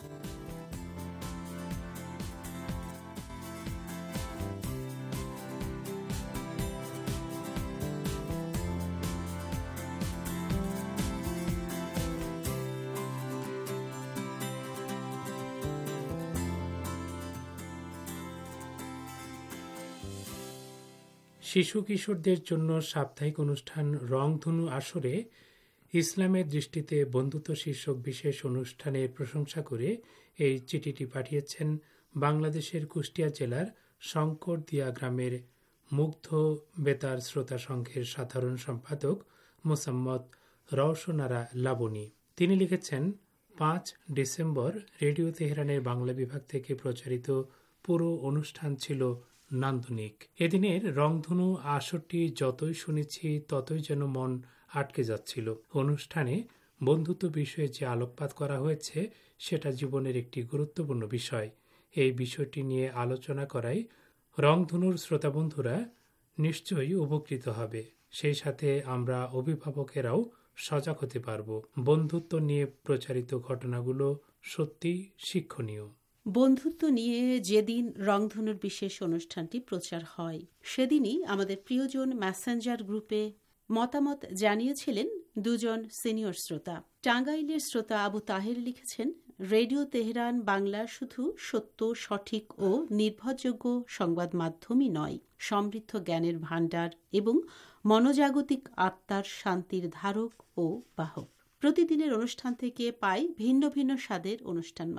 শিশু কিশোরদের জন্য সাপ্তাহিক অনুষ্ঠান রংধনু আসরে ইসলামের দৃষ্টিতে বন্ধুত্ব শীর্ষক বিশেষ অনুষ্ঠানের প্রশংসা করে এই চিঠিটি পাঠিয়েছেন বাংলাদেশের কুষ্টিয়া জেলার শঙ্করদিয়া গ্রামের মুগ্ধ বেতার শ্রোতা সংঘের সাধারণ সম্পাদক মোসাম্মদ রওশনারা লাবণী। তিনি লিখেছেন, 5 ডিসেম্বর রেডিও তেহরানের বাংলা বিভাগ থেকে প্রচারিত পুরো অনুষ্ঠান ছিল নান্দনিক। এদিনের রংধনু আসরটি যতই শুনেছি ততই যেন মন আটকে যাচ্ছিল। অনুষ্ঠানে বন্ধুত্ব বিষয়ে যে আলোকপাত করা হয়েছে সেটা জীবনের একটি গুরুত্বপূর্ণ বিষয়। এই বিষয়টি নিয়ে আলোচনা করায় রংধনুর শ্রোতাবন্ধুরা নিশ্চয়ই উপকৃত হবে। সেই সাথে আমরা অভিভাবকেরাও সজাগ হতে পারব। বন্ধুত্ব নিয়ে প্রচারিত ঘটনাগুলো সত্যি শিক্ষণীয়। বন্ধুত্ব নিয়ে যেদিন রংধনুর বিশেষ অনুষ্ঠানটি প্রচার হয় সেদিনই আমাদের প্রিয়জন মেসেঞ্জার গ্রুপে মতামত জানিয়েছিলেন 2 জন সিনিয়র শ্রোতা। টাঙ্গাইলের শ্রোতা আবু তাহের লিখেছেন, রেডিও তেহরান বাংলা শুধু সত্য, সঠিক ও নির্ভরযোগ্য সংবাদ মাধ্যমই নয়, সমৃদ্ধ জ্ঞানের ভাণ্ডার এবং মনোজাগতিক আত্মার শান্তির ধারক ও বাহক। প্রতিদিনের অনুষ্ঠান থেকে পাই ভিন্ন ভিন্ন স্বাদের অনুষ্ঠানমালা।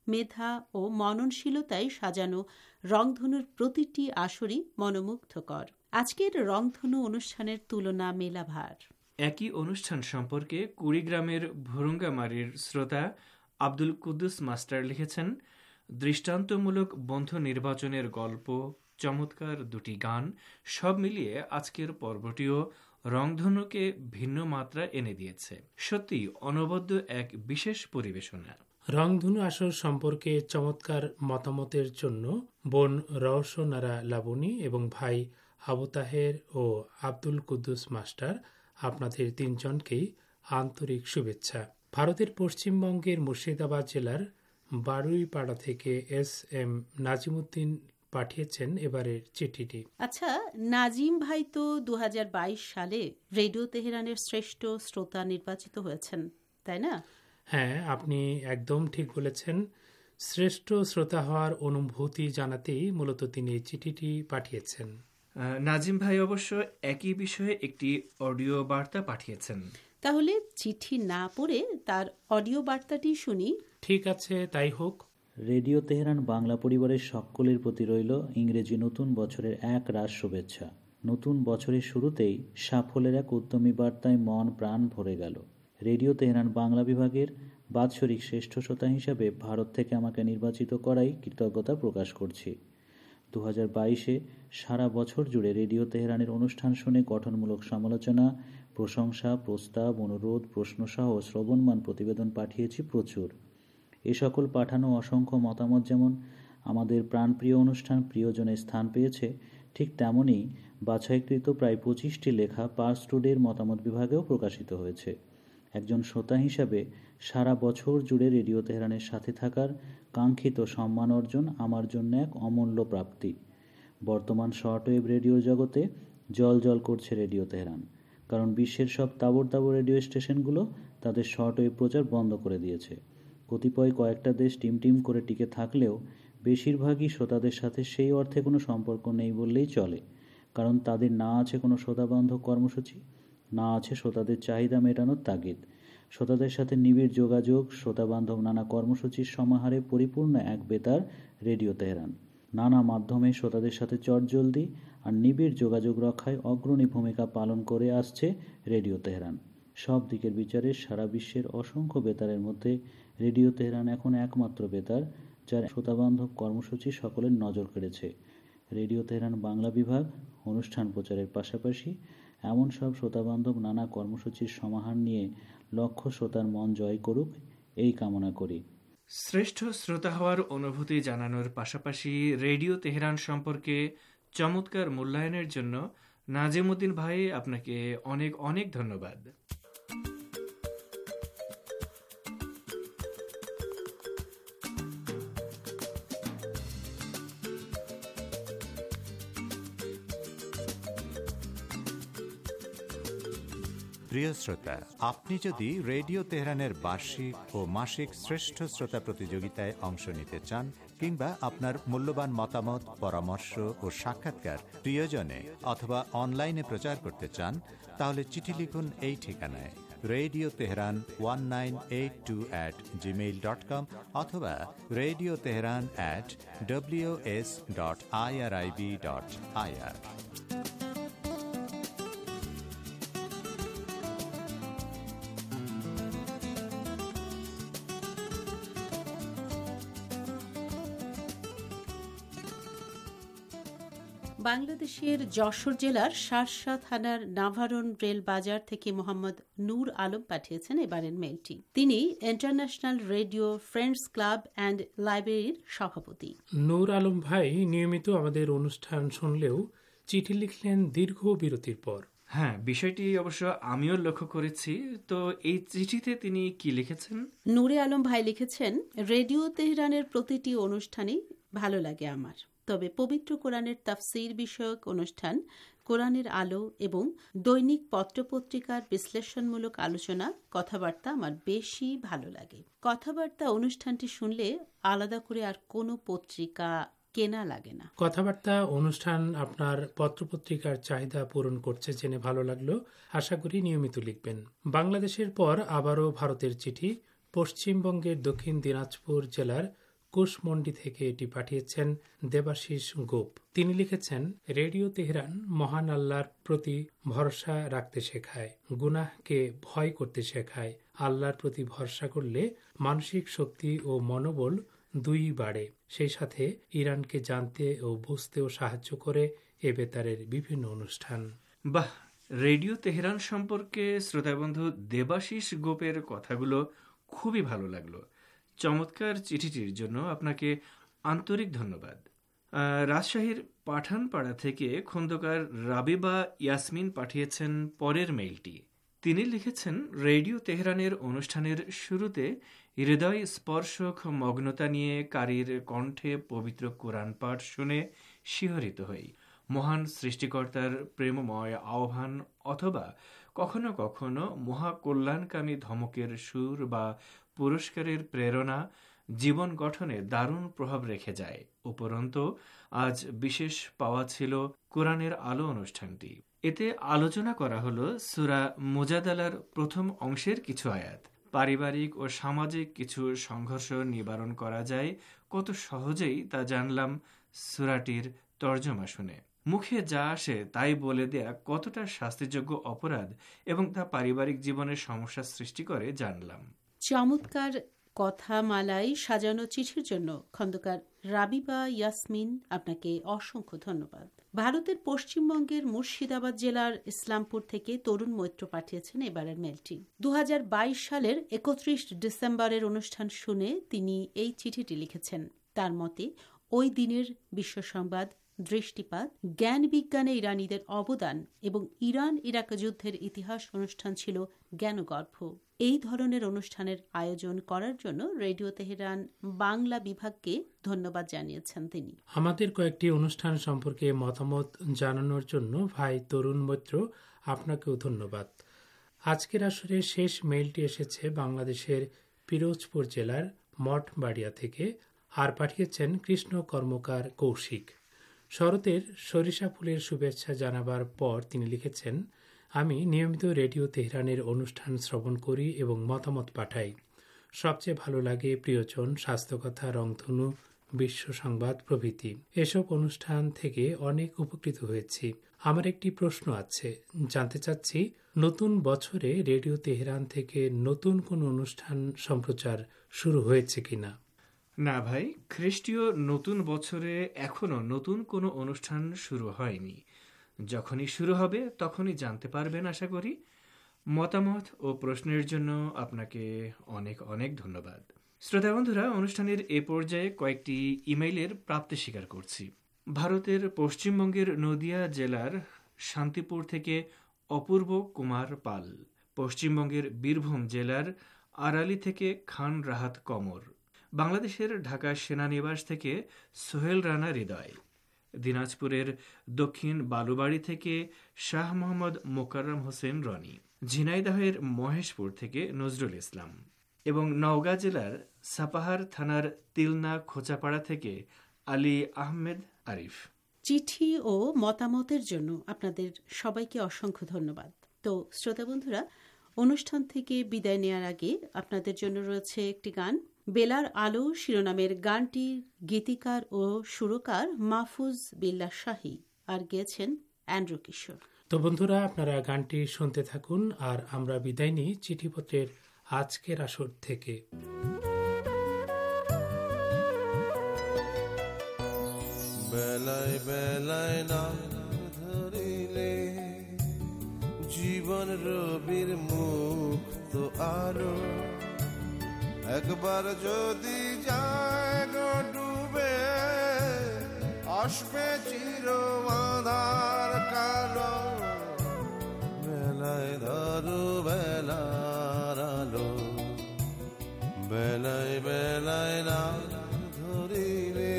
মেধা ও মননশীলতায় সাজানো রংধনুর প্রতিটি আসরই মনোমুগ্ধকর। আজকের রংধনু অনুষ্ঠানের তুলনা মেলাভার। একই অনুষ্ঠান সম্পর্কে কুড়িগ্রামের ভুরুঙ্গামারির শ্রোতা আব্দুল কুদ্দুস মাস্টার লিখেছেন, দৃষ্টান্তমূলক বন্ধু নির্বাচনের গল্প, চমৎকার দুটি গান, সব মিলিয়ে আজকের পর্বটিও রংধনুকে ভিন্ন মাত্রা এনে দিয়েছে। সত্যি অনবদ্য এক বিশেষ পরিবেশনা। রংধনু আসর সম্পর্কে চমৎকার মতামতের জন্য বোন রওশনারা লাবণী এবং ভাই আবু তাহের ও আব্দুল কুদ্দুস মাস্টার, আপনাদের তিনজনকেই আন্তরিক শুভেচ্ছা। ভারতের পশ্চিমবঙ্গের মুর্শিদাবাদ জেলার বারুইপাড়া থেকে এস.এম. নাজিমুদ্দিন পাঠিয়েছেন এবারের চিঠিটি। আচ্ছা, নাজিম ভাই তো 2022 সালে রেডিও তেহরানের শ্রেষ্ঠ শ্রোতা নির্বাচিত হয়েছেন, তাই না? হ্যাঁ, আপনি একদম ঠিক বলেছেন। শ্রেষ্ঠ শ্রোতা হওয়ার অনুভূতি জানাতেই মূলত তিনি এই চিঠিটি পাঠিয়েছেন। নাজিম ভাই অবশ্য একই বিষয়ে একটি অডিও বার্তা পাঠিয়েছেন। তাহলে চিঠি না পড়ে তার অডিও বার্তাটি শুনি। ঠিক আছে, তাই হোক। রেডিও তেহরান বাংলা পরিবারের সকলের প্রতি রইল ইংরেজি নতুন বছরের এক রাশ শুভেচ্ছা। নতুন বছরের শুরুতেই সাফল্যের এক উদ্যমী বার্তায় মন প্রাণ ভরে গেল। রেডিও তেহরান বাংলা বিভাগের বাৎসরিক শ্রেষ্ঠ শ্রোতা হিসাবে ভারত থেকে আমাকে নির্বাচিত করাই কৃতজ্ঞতা প্রকাশ করছি। 2022-এ সারা বছর জুড়ে রেডিও তেহরানের অনুষ্ঠান শুনে গঠনমূলক সমালোচনা, প্রশংসা, প্রস্তাব, অনুরোধ, প্রশ্নসহ শ্রবণমান প্রতিবেদন পাঠিয়েছি প্রচুর। এ সকল পাঠানো অসংখ্য মতামত যেমন আমাদের প্রাণপ্রিয় অনুষ্ঠান প্রিয়জনে স্থান পেয়েছে, ঠিক তেমনই বাছাইকৃত প্রায় 25টি লেখা পার্স টুডের মতামত বিভাগেও প্রকাশিত হয়েছে। একজন শ্রোতা হিসাবে সারা বছর জুড়ে রেডিও তেহরানের সাথে থাকার কাঙ্ক্ষিত সম্মান অর্জন আমার জন্য এক অমূল্য প্রাপ্তি। বর্তমান শর্টওয়েভ রেডিও জগতে জল করছে রেডিও তেহরান, কারণ বিশ্বের সব তাবড় রেডিও স্টেশনগুলো তাদের শর্টওয়েভ প্রচার বন্ধ করে দিয়েছে। কতিপয় কয়েকটা দেশ টিম করে টিকে থাকলেও বেশিরভাগই শ্রোতাদের সাথে সেই অর্থে কোনো সম্পর্ক নেই বললেই চলে, কারণ তাদের না আছে কোনো শ্রোতাবান্ধব কর্মসূচি, না আছে শ্রোতাদের চাহিদা মেটানোর তাগিদ। শ্রোতাদের সাথে নিবিড় যোগাযোগ, শ্রোতাবান্ধব নানা কর্মসূচির সমাহারে পরিপূর্ণ এক বেতার রেডিও তেহরান। নানা মাধ্যমে শ্রোতাদের সাথে চটজলদি আর নিবিড় যোগাযোগ রক্ষায় অগ্রণী ভূমিকা পালন করে আসছে রেডিও তেহরান। সব দিকের বিচারে সারা বিশ্বের অসংখ্য বেতারের মধ্যে রেডিও তেহরান এখন একমাত্র বেতার যার শ্রোতাবান্ধব কর্মসূচি সকলের নজর কেড়েছে। রেডিও তেহরান বাংলা বিভাগ অনুষ্ঠান প্রচারের পাশাপাশি এমন সব শ্রোতাবান্ধব নানা কর্মসূচির সমাহার নিয়ে লক্ষ শ্রোতার মন জয় করুক, এই কামনা করি। শ্রেষ্ঠ শ্রোতা হওয়ার অনুভূতি জানানোর পাশাপাশি রেডিও তেহরান সম্পর্কে চমৎকার মূল্যায়নের জন্য নাজিমুদ্দিন ভাই, আপনাকে অনেক অনেক ধন্যবাদ। প্রিয় শ্রোতা, আপনি যদি রেডিও তেহরানের বার্ষিক ও মাসিক শ্রেষ্ঠ শ্রোতা প্রতিযোগিতায় অংশ নিতে চান কিংবা আপনার মূল্যবান মতামত, পরামর্শ ও সাক্ষাৎকার প্রিয়জনে অথবা অনলাইনে প্রচার করতে চান, তাহলে চিঠি লিখুন এই ঠিকানায় রেডিও তেহরান 1982@gmail.com অথবা রেডিও তেহরান @ws.irib.ir। বাংলাদেশের যশোর জেলার শার্শা থানার নাভারন রেল বাজার থেকে মোহাম্মদ নূর আলম পাঠিয়েছেন এবারের মেলটি। তিনি international radio friends club and লাইব্রেরির সভাপতি। নূর আলম ভাই নিয়মিত আমাদের অনুষ্ঠান শুনলেও চিঠি লিখলেন দীর্ঘ বিরতির পর। হ্যাঁ, বিষয়টি অবশ্য আমিও লক্ষ্য করেছি। তো এই চিঠিতে তিনি কি লিখেছেন? নূরে আলম ভাই লিখেছেন, রেডিও তেহরানের প্রতিটি অনুষ্ঠানই ভালো লাগে আমার, তবে পবিত্র কোরআনের তাফসীর বিষয়ক অনুষ্ঠান, কোরআনের আলো এবং দৈনিক পত্রপত্রিকার বিশ্লেষণমূলক আলোচনা, কথাবার্তা আমার বেশি ভালো লাগে। কথাবার্তা অনুষ্ঠানটি শুনলে আলাদা করে আর কোনো পত্রিকা কেনা লাগে না। কথাবার্তা অনুষ্ঠান আপনার পত্রপত্রিকার চাহিদা পূরণ করছে জেনে ভালো লাগলো। আশা করি নিয়মিত লিখবেন। বাংলাদেশের পর আবারও ভারতের চিঠি। পশ্চিমবঙ্গের দক্ষিণ দিনাজপুর জেলার কুশমন্ডি থেকে এটি পাঠিয়েছেন দেবাশিস গোপ। তিনি লিখেছেন, রেডিও তেহরান মহান আল্লাহর প্রতি ভরসা রাখতে শেখায়, গুনাহকে ভয় করতে শেখায়। আল্লাহর প্রতি ভরসা করলে মানসিক শক্তি ও মনোবল দুই বাড়ে। সেই সাথে ইরানকে জানতে ও বুঝতেও সাহায্য করে এ বেতারের বিভিন্ন অনুষ্ঠান। বাহ, রেডিও তেহরান সম্পর্কে শ্রোতাবন্ধু দেবাশিস গোপের কথাগুলো খুবই ভালো লাগলো। চমৎকার চিঠিটির জন্য আপনাকে আন্তরিক ধন্যবাদ। রাজশাহীর পাঠানপাড়া থেকে খন্দকার রাবিবা ইয়াসমিন পাঠিয়েছেন পরের মেইলটি। তিনি লিখেছেন, রেডিও তেহরানের অনুষ্ঠানের শুরুতে হৃদয় স্পর্শক মগ্নতা নিয়ে কারীর কণ্ঠে পবিত্র কোরআন পাঠ শুনে শিহরিত হই। মহান সৃষ্টিকর্তার প্রেমময় আহ্বান অথবা কখনো কখনো মহাকল্যাণকামী ধমকের সুর বা পুরস্কারের প্রেরণা জীবন গঠনে দারুণ প্রভাব রেখে যায়। উপরন্তু আজ বিশেষ পাওয়া ছিল কোরআনের আলো অনুষ্ঠানটি। এতে আলোচনা করা হলো সূরা মুজাদালার প্রথম অংশের কিছু আয়াত। পারিবারিক ও সামাজিক কিছু সংঘর্ষ নিবারণ করা যায় কত সহজেই তা জানলাম সূরাটির তর্জমা শুনে। মুখে যা আসে তাই বলে দেয়া কতটা শাস্তিযোগ্য অপরাধ এবং তা পারিবারিক জীবনের সমস্যা সৃষ্টি করে জানলাম। চমৎকার কথামালাই সাজানো চিঠির জন্য খন্দকার রাবিবা ইয়াসমিন আপনাকে অসংখ্য ধন্যবাদ। ভারতের পশ্চিমবঙ্গের মুর্শিদাবাদ জেলার ইসলামপুর থেকে তরুণ মৈত্র পাঠিয়েছেন এবারের মেলটি। 2022 সালের 31 ডিসেম্বরের অনুষ্ঠান শুনে তিনি এই চিঠিটি লিখেছেন। তার মতে ওই দিনের বিশ্ব সংবাদ, দৃষ্টিপাত, জ্ঞান বিজ্ঞানে ইরানিদের অবদান এবং ইরান ইরাক যুদ্ধের ইতিহাস অনুষ্ঠান ছিল জ্ঞানগর্ভ। এই ধরনের অনুষ্ঠানের আয়োজন করার জন্য রেডিও তেহরান বাংলা বিভাগকে ধন্যবাদ জানিয়েছেন তিনি। আমাদের কয়েকটি অনুষ্ঠান সম্পর্কে মতামত জানানোর জন্য ভাই তরুণ মৈত্র, আপনাকেও ধন্যবাদ। আজকের আসরে শেষ মেইলটি এসেছে বাংলাদেশের পিরোজপুর জেলার মঠবাড়িয়া থেকে, আর পাঠিয়েছেন কৃষ্ণ কর্মকার কৌশিক। শরতের সরিষা ফুলের শুভেচ্ছা জানাবার পর তিনি লিখেছেন, আমি নিয়মিত রেডিও তেহরানের অনুষ্ঠান শ্রবণ করি এবং মতামত পাঠাই। সবচেয়ে ভালো লাগে প্রিয়জন, স্বাস্থ্যকথা, রংধনু, বিশ্ব সংবাদ প্রভৃতি। এসব অনুষ্ঠান থেকে অনেক উপকৃত হয়েছি। আমার একটি প্রশ্ন আছে, জানতে চাচ্ছি নতুন বছরে রেডিও তেহরান থেকে নতুন কোন অনুষ্ঠান সম্প্রচার শুরু হয়েছে কিনা? না ভাই, খ্রিস্টীয় নতুন বছরে এখনো নতুন কোনো অনুষ্ঠান শুরু হয়নি। যখনই শুরু হবে তখনই জানতে পারবেন আশা করি। মতামত ও প্রশ্নের জন্য আপনাকে অনেক অনেক ধন্যবাদ। শ্রোতা বন্ধুরা, অনুষ্ঠানের এ পর্যায়ে কয়েকটি ইমেইলের প্রাপ্তি স্বীকার করছি। ভারতের পশ্চিমবঙ্গের নদিয়া জেলার শান্তিপুর থেকে অপূর্ব কুমার পাল, পশ্চিমবঙ্গের বীরভূম জেলার আরালি থেকে খান রাহাত কমর, বাংলাদেশের ঢাকা সেনানিবাস থেকে সোহেল রানা হৃদয়, দিনাজপুরের দক্ষিণ বালুবাড়ি থেকে শাহ মোহাম্মদ মোকাররম হোসেন রনি, ঝিনাইদহের মহেশপুর থেকে নজরুল ইসলাম এবং নওগাঁ জেলার সাপাহার থানার তিলনা খোঁচাপাড়া থেকে আলী আহমেদ আরিফ। চিঠি ও মতামতের জন্য আপনাদের সবাইকে অসংখ্য ধন্যবাদ। তো শ্রোতা বন্ধুরা, অনুষ্ঠান থেকে বিদায় নেওয়ার আগে আপনাদের জন্য রয়েছে একটি গান। বেলার আলো শিরোনামের গানটির গীতিকার ও সুরকার মাহফুজ বিল্লাহ শাহী, আর গেয়েছেন অ্যান্ড্রু কিশোর। তো বন্ধুরা, আপনারা গানটি শুনতে থাকুন আর আমরা বিদায় নিই চিঠিপত্রের আজকের আসর থেকে। বেলায় বেলায় না ধরিলে জীবন রবির মুক্ত আলো, একবার যদি যায় গো ডুবে আসবে চির আঁধার কালো। বেলায় ধরো বেলার আলো, বেলায় বেলায় না ধরিলে।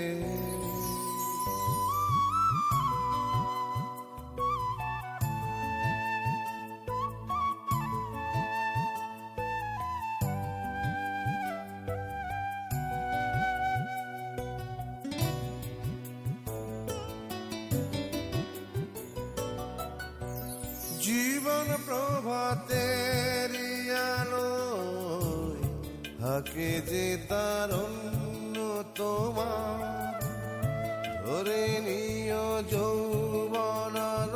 জীবন প্রভাতের আলোয় থাকে যে তার অন্য তোমার ধরে নিও যৌবনার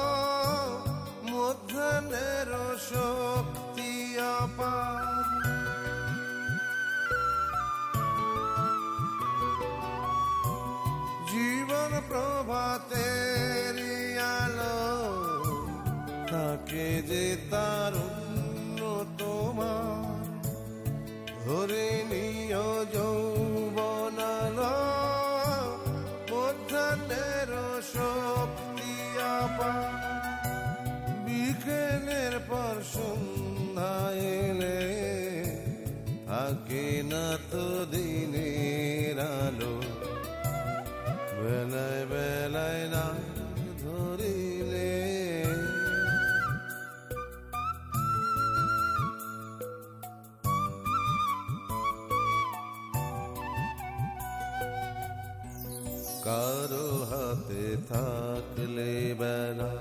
মধ্যাহ্নের শক্তি অপার জীবন প্রভাতের আলো থাকে যে তারুণ্য তোমার ধরে নিও যৌবনার মধ্যাহ্নের শক্তি আপার বিকেলের পর সন্ধ্যা এলে থাকে না তো দিনের আলো বেলায় বেলায় না ধরিলে কারো হাতে থাকলে বেলা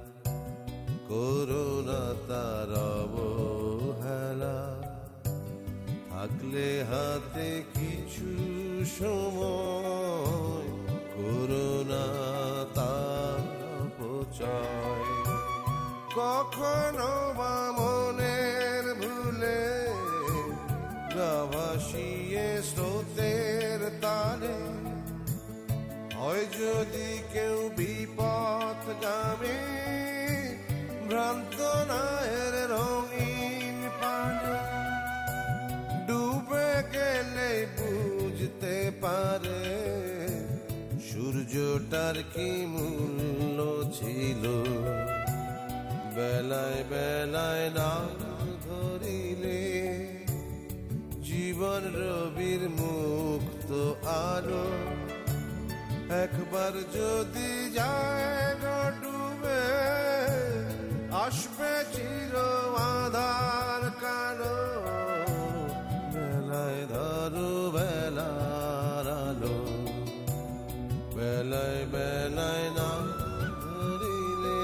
করোনা তার অবহেলা থাকলে হাতে কিছু সময় করোনা তার প্রচার কখনো বা মনের ভুলে গা ভাসিয়ে স্রোতের তালে হয় যদি কেউ বিপথগামী ভ্রান্ত নায়ের রঙিন পানে ডুবে গেলে বুঝতে পারে সূর্যটার কি মূল্য ছিল বেলায় বেলায় না ধরিলে জীবন রবির মুক্ত আলো একবার যদি যায় ডুবে আসবে চির আধার কালো বেলায় ধরো বেলার আলো বেলায় বেলায় না ধরিলে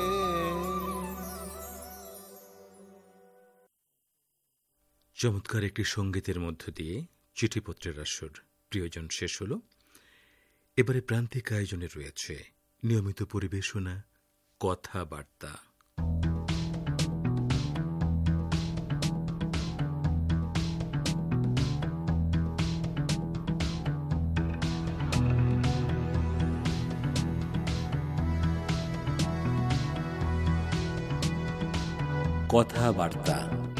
চমৎকার একটি সঙ্গীতের মধ্য দিয়ে চিঠিপত্রের আসর প্রিয়জন শেষ হল। এবারে প্রান্তিক আয়োজনে রয়েছে নিয়মিত পরিবেশনা কথাবার্তা। কথাবার্তা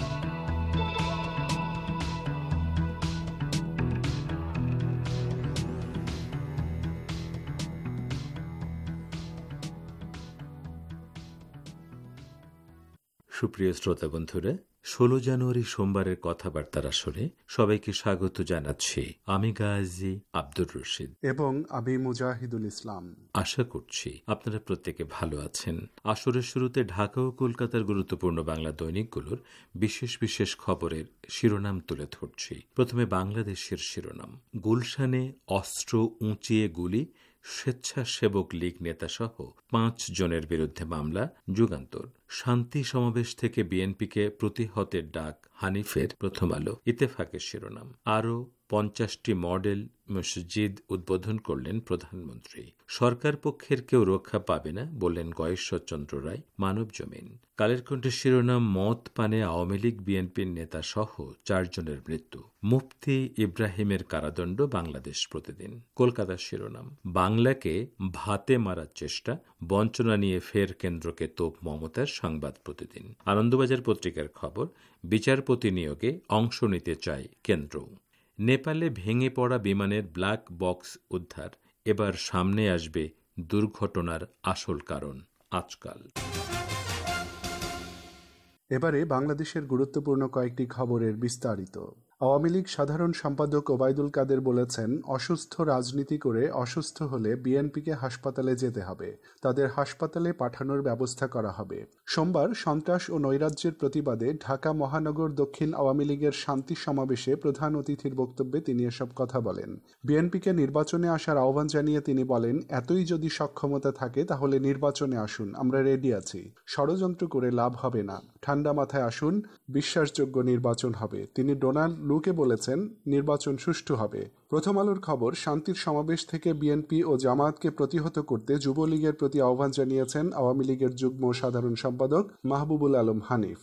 সুপ্রিয় শ্রোতা বন্ধুরা, 16 জানুয়ারি সোমবারের কথাবার্তার আসরে সবাইকে স্বাগত জানাচ্ছি। আমি গাজী আব্দুর রশিদ এবং আমি মুজাহিদুল ইসলাম। আশা করছি আপনারা প্রত্যেকে ভালো আছেন। আসরের শুরুতে ঢাকা ও কলকাতার গুরুত্বপূর্ণ বাংলা দৈনিকগুলোর বিশেষ বিশেষ খবরের শিরোনাম তুলে ধরছি। প্রথমে বাংলাদেশের শিরোনাম। গুলশানে অস্ত্র উঁচিয়ে গুলি, স্বেচ্ছাসেবক লীগ নেতাসহ 5 জনের বিরুদ্ধে মামলা। যুগান্তর। শান্তি সমাবেশ থেকে বিএনপিকে প্রতিহতের ডাক হানিফের। প্রথম আলো। ইত্তেফাকের শিরোনাম। আরও 50টি মডেল মসজিদ উদ্বোধন করলেন প্রধানমন্ত্রী। সরকার পক্ষের কেউ রক্ষা পাবে না বললেন গয়েশ্বরচন্দ্র রায়। মানব জমিন। কালের কণ্ঠের শিরোনাম। মদ পানে আওয়ামী লীগ বিএনপির নেতা সহ 4 জনের মৃত্যু। মুফতি ইব্রাহিমের কারাদণ্ড বাংলাদেশ প্রতিদিন। কলকাতার শিরোনাম। বাংলাকে ভাতে মারার চেষ্টা, বঞ্চনা নিয়ে ফের কেন্দ্রকে তোপ মমতার। সংবাদ প্রতিদিন। আনন্দবাজার পত্রিকার খবর। বিচারপতি নিয়োগে অংশ নিতে চায় কেন্দ্র। নেপালে ভেঙে পড়া বিমানের ব্ল্যাক বক্স উদ্ধার। এবার সামনে আসবে দুর্ঘটনার আসল কারণ। আজকাল। এবারে বাংলাদেশের গুরুত্বপূর্ণ কয়েকটি খবরের বিস্তারিত। আওয়ামী লীগ সাধারণ সম্পাদক ওবায়দুল কাদের বলেছেন, অসুস্থ রাজনীতি করে অসুস্থ হলে বিএনপিকে হাসপাতালে যেতে হবে, তাদের হাসপাতালে পাঠানোর ব্যবস্থা করা হবে। সোমবার সন্ত্রাস ও নৈরাজ্যের প্রতিবাদে ঢাকা মহানগর দক্ষিণ আওয়ামী লীগের শান্তি সমাবেশে প্রধান অতিথির বক্তব্যে তিনি এসব কথা বলেন। বিএনপিকে নির্বাচনে আসার আহ্বান জানিয়ে তিনি বলেন, এতই যদি সক্ষমতা থাকে তাহলে নির্বাচনে আসুন, আমরা রেডি আছি। ষড়যন্ত্র করে লাভ হবে না, ঠান্ডা মাথায় আসুন, বিশ্বাসযোগ্য নির্বাচন হবে। তিনি ডোনাল্ড লুকে বলেছেন নির্বাচন সুষ্ঠু হবে। প্রথম আলোর খবর, শান্তির সমাবেশ থেকে বিএনপি ও জামায়াতকে প্রতিহত করতে যুবলীগের প্রতি আহ্বান জানিয়েছেন আওয়ামী লীগের যুগ্ম সাধারণ সম্পাদক মাহবুবুল আলম হানিফ।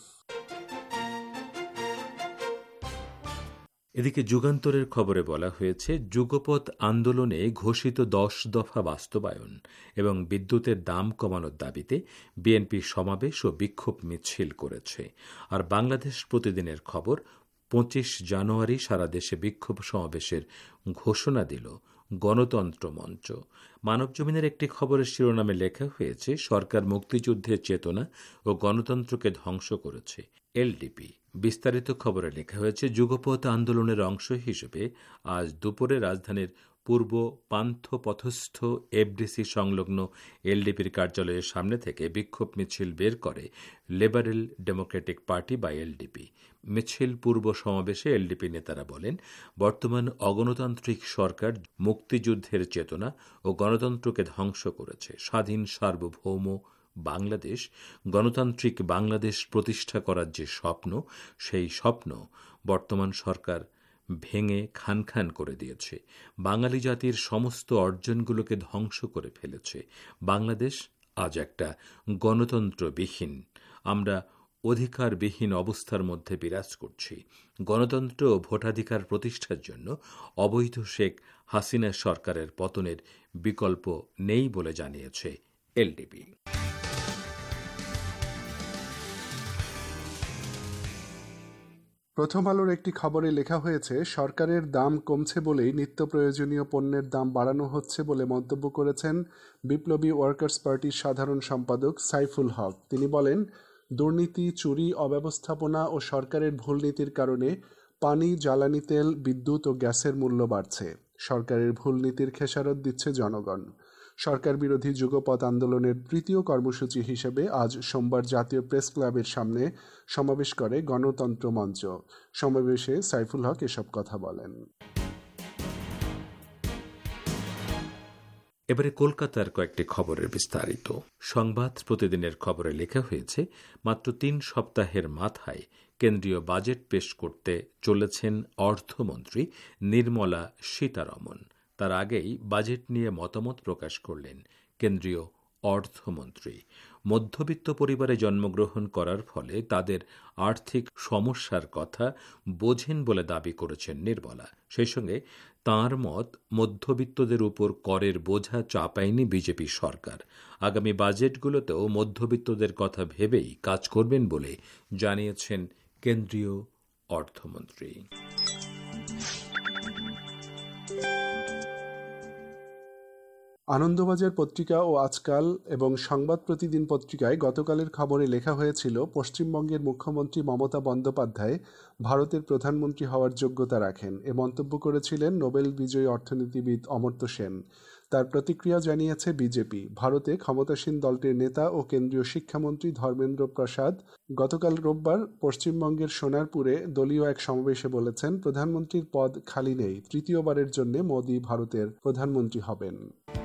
এদিকে যুগান্তরের খবরে বলা হয়েছে, যুগপৎ আন্দোলনে ঘোষিত 10 দফা বাস্তবায়ন এবং বিদ্যুতের দাম কমানোর দাবিতে বিএনপি সমাবেশ ও বিক্ষোভ মিছিল করেছে। আর বাংলাদেশ প্রতিদিনের খবর, 25 জানুয়ারি সারা দেশে বিক্ষোভ সমাবেশের ঘোষণা দিল গণতন্ত্র মঞ্চ। মানবজমিনের একটি খবরের শিরোনামে লেখা হয়েছে, সরকার মুক্তিযুদ্ধের চেতনা ও গণতন্ত্রকে ধ্বংস করেছে, এলডিপি। বিস্তারিত খবরে লেখা হয়েছে, যুগপৎ আন্দোলনের অংশ হিসেবে আজ দুপুরে রাজধানীর পূর্ব পান্থপথস্থ এফডিসি সংলগ্ন এলডিপির কার্যালয়ের সামনে থেকে বিক্ষোভ মিছিল বের করে লিবারেল ডেমোক্রেটিক পার্টি বা এলডিপি। মিছিল পূর্ব সমাবেশে এলডিপি নেতারা বলেন, বর্তমান অগণতান্ত্রিক সরকার মুক্তিযুদ্ধের চেতনা ও গণতন্ত্রকে ধ্বংস করেছে। স্বাধীন সার্বভৌম বাংলাদেশ, গণতান্ত্রিক বাংলাদেশ প্রতিষ্ঠা করার যে স্বপ্ন, সেই স্বপ্ন বর্তমান সরকার ভেঙে খান খান করে দিয়েছে। বাঙালি জাতির সমস্ত অর্জনগুলোকে ধ্বংস করে ফেলেছে। বাংলাদেশ আজ একটা গণতন্ত্রবিহীন, আমরা অধিকারবিহীন অবস্থার মধ্যে বিরাজ করছি। গণতন্ত্র ও ভোটাধিকার প্রতিষ্ঠার জন্য অবৈধ শেখ হাসিনা সরকারের পতনের বিকল্প নেই বলে জানিয়েছে এলডিপি। প্রথম আলোর একটি খবরে লেখা হয়েছে, সরকারের দাম কমছে বলেই নিত্য প্রয়োজনীয় পণ্যের দাম বাড়ানো হচ্ছে বলে মন্তব্য করেছেন বিপ্লবী ওয়ার্কার্স পার্টির সাধারণ সম্পাদক সাইফুল হক। তিনি বলেন, দুর্নীতি, চুরি, অব্যবস্থাপনা ও সরকারের ভুল নীতির কারণে পানি, জ্বালানি তেল, বিদ্যুৎ ও গ্যাসের মূল্য বাড়ছে। সরকারের ভুল নীতির খেসারত দিচ্ছে জনগণ। সরকার বিরোধী যুগপৎ আন্দোলনের তৃতীয় কর্মসূচি হিসেবে আজ সোমবার জাতীয় প্রেস ক্লাবের সামনে সমাবেশ করে গণতন্ত্র মঞ্চ। সমাবেশে সাইফুল হক এসব কথা বলেন। এবারে কলকাতার কয়েকটি খবরের বিস্তারিত। সংবাদ প্রতিদিনের খবরে লেখা হয়েছে, মাত্র 3 সপ্তাহের মাথায় কেন্দ্রীয় বাজেট পেশ করতে চলেছেন অর্থমন্ত্রী নির্মলা সীতারমণ। তার আগেই বাজেট নিয়ে মতামত প্রকাশ করলেন কেন্দ্রীয় অর্থমন্ত্রী। মধ্যবিত্ত পরিবারে জন্মগ্রহণ করার ফলে তাদের আর্থিক সমস্যার কথা বোঝেন বলে দাবি করেছেন নির্মলা। সেই সঙ্গে তাঁর মত, মধ্যবিত্তদের উপর করের বোঝা চাপায়নি বিজেপি সরকার। আগামী বাজেটগুলোতেও মধ্যবিত্তদের কথা ভেবেই কাজ করবেন বলে জানিয়েছেন কেন্দ্রীয় অর্থমন্ত্রী। আনন্দবাজার পত্রিকা ও আজকাল এবং সংবাদ প্রতিদিন পত্রিকায় গতকালের খবরে লেখা হয়েছিল, পশ্চিমবঙ্গের মুখ্যমন্ত্রী মমতা বন্দ্যোপাধ্যায় ভারতের প্রধানমন্ত্রী হওয়ার যোগ্যতা রাখেন। এ মন্তব্য করেছিলেন নোবেল বিজয়ী অর্থনীতিবিদ অমর্ত্য সেন। তার প্রতিক্রিয়া জানিয়েছে বিজেপি। ভারতে ক্ষমতাসীন দলটির নেতা ও কেন্দ্রীয় শিক্ষামন্ত্রী ধর্মেন্দ্র প্রসাদ গতকাল রোববার পশ্চিমবঙ্গের সোনারপুরে দলীয় এক সমাবেশে বলেছেন, প্রধানমন্ত্রীর পদ খালি নেই, তৃতীয়বারের জন্য মোদি ভারতের প্রধানমন্ত্রী হবেন।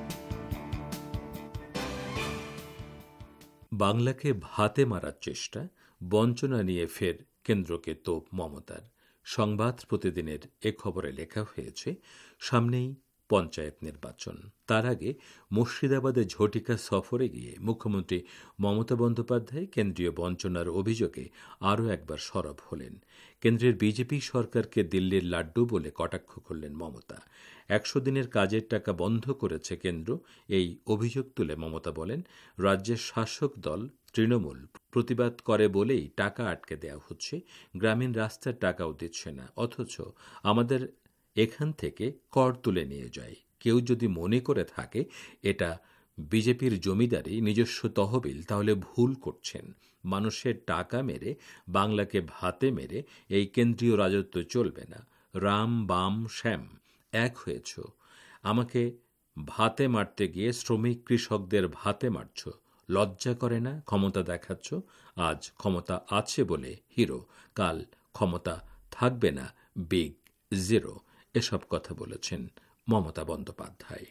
বাংলাকে ভাতে মারার চেষ্টা, বঞ্চনা নিয়ে ফের কেন্দ্রকে তোপ মমতার। সংবাদ প্রতিদিনের এ খবরে লেখা হয়েছে, সামনেই পঞ্চায়েত নির্বাচন। তার আগে মুর্শিদাবাদে ঝটিকা সফরে গিয়ে মুখ্যমন্ত্রী মমতা বন্দ্যোপাধ্যায় কেন্দ্রীয় বঞ্চনার অভিযোগে আরও একবার সরব হলেন। কেন্দ্রের বিজেপি সরকারকে দিল্লির লাড্ডু বলে কটাক্ষ করলেন মমতা। 100 দিনের কাজের টাকা বন্ধ করেছে কেন্দ্র, এই অভিযোগ তুলে মমতা বলেন, রাজ্যের শাসক দল তৃণমূল প্রতিবাদ করে বলেই টাকা আটকে দেওয়া হচ্ছে, গ্রামীণ রাস্তার টাকাও দিচ্ছে না, অথচ আমাদের এখান থেকে কর তুলে নিয়ে যায়। কেউ যদি মনে করে থাকে এটা বিজেপির জমিদারি, নিজস্ব তহবিল, তাহলে ভুল করছেন। মানুষের টাকা মেরে, বাংলাকে ভাতে মেরে এই কেন্দ্রীয় রাজত্ব চলবে না। রাম বাম শ্যাম এক হয়েছ, আমাকে ভাতে মারতে গিয়ে শ্রমিক কৃষকদের ভাতে মারছ, লজ্জা করে না? ক্ষমতা দেখাচ্ছ, আজ ক্ষমতা আছে বলে হিরো, কাল ক্ষমতা থাকবে না, বিগ জিরো। এসব কথা বলেছেন মমতা বন্দ্যোপাধ্যায়।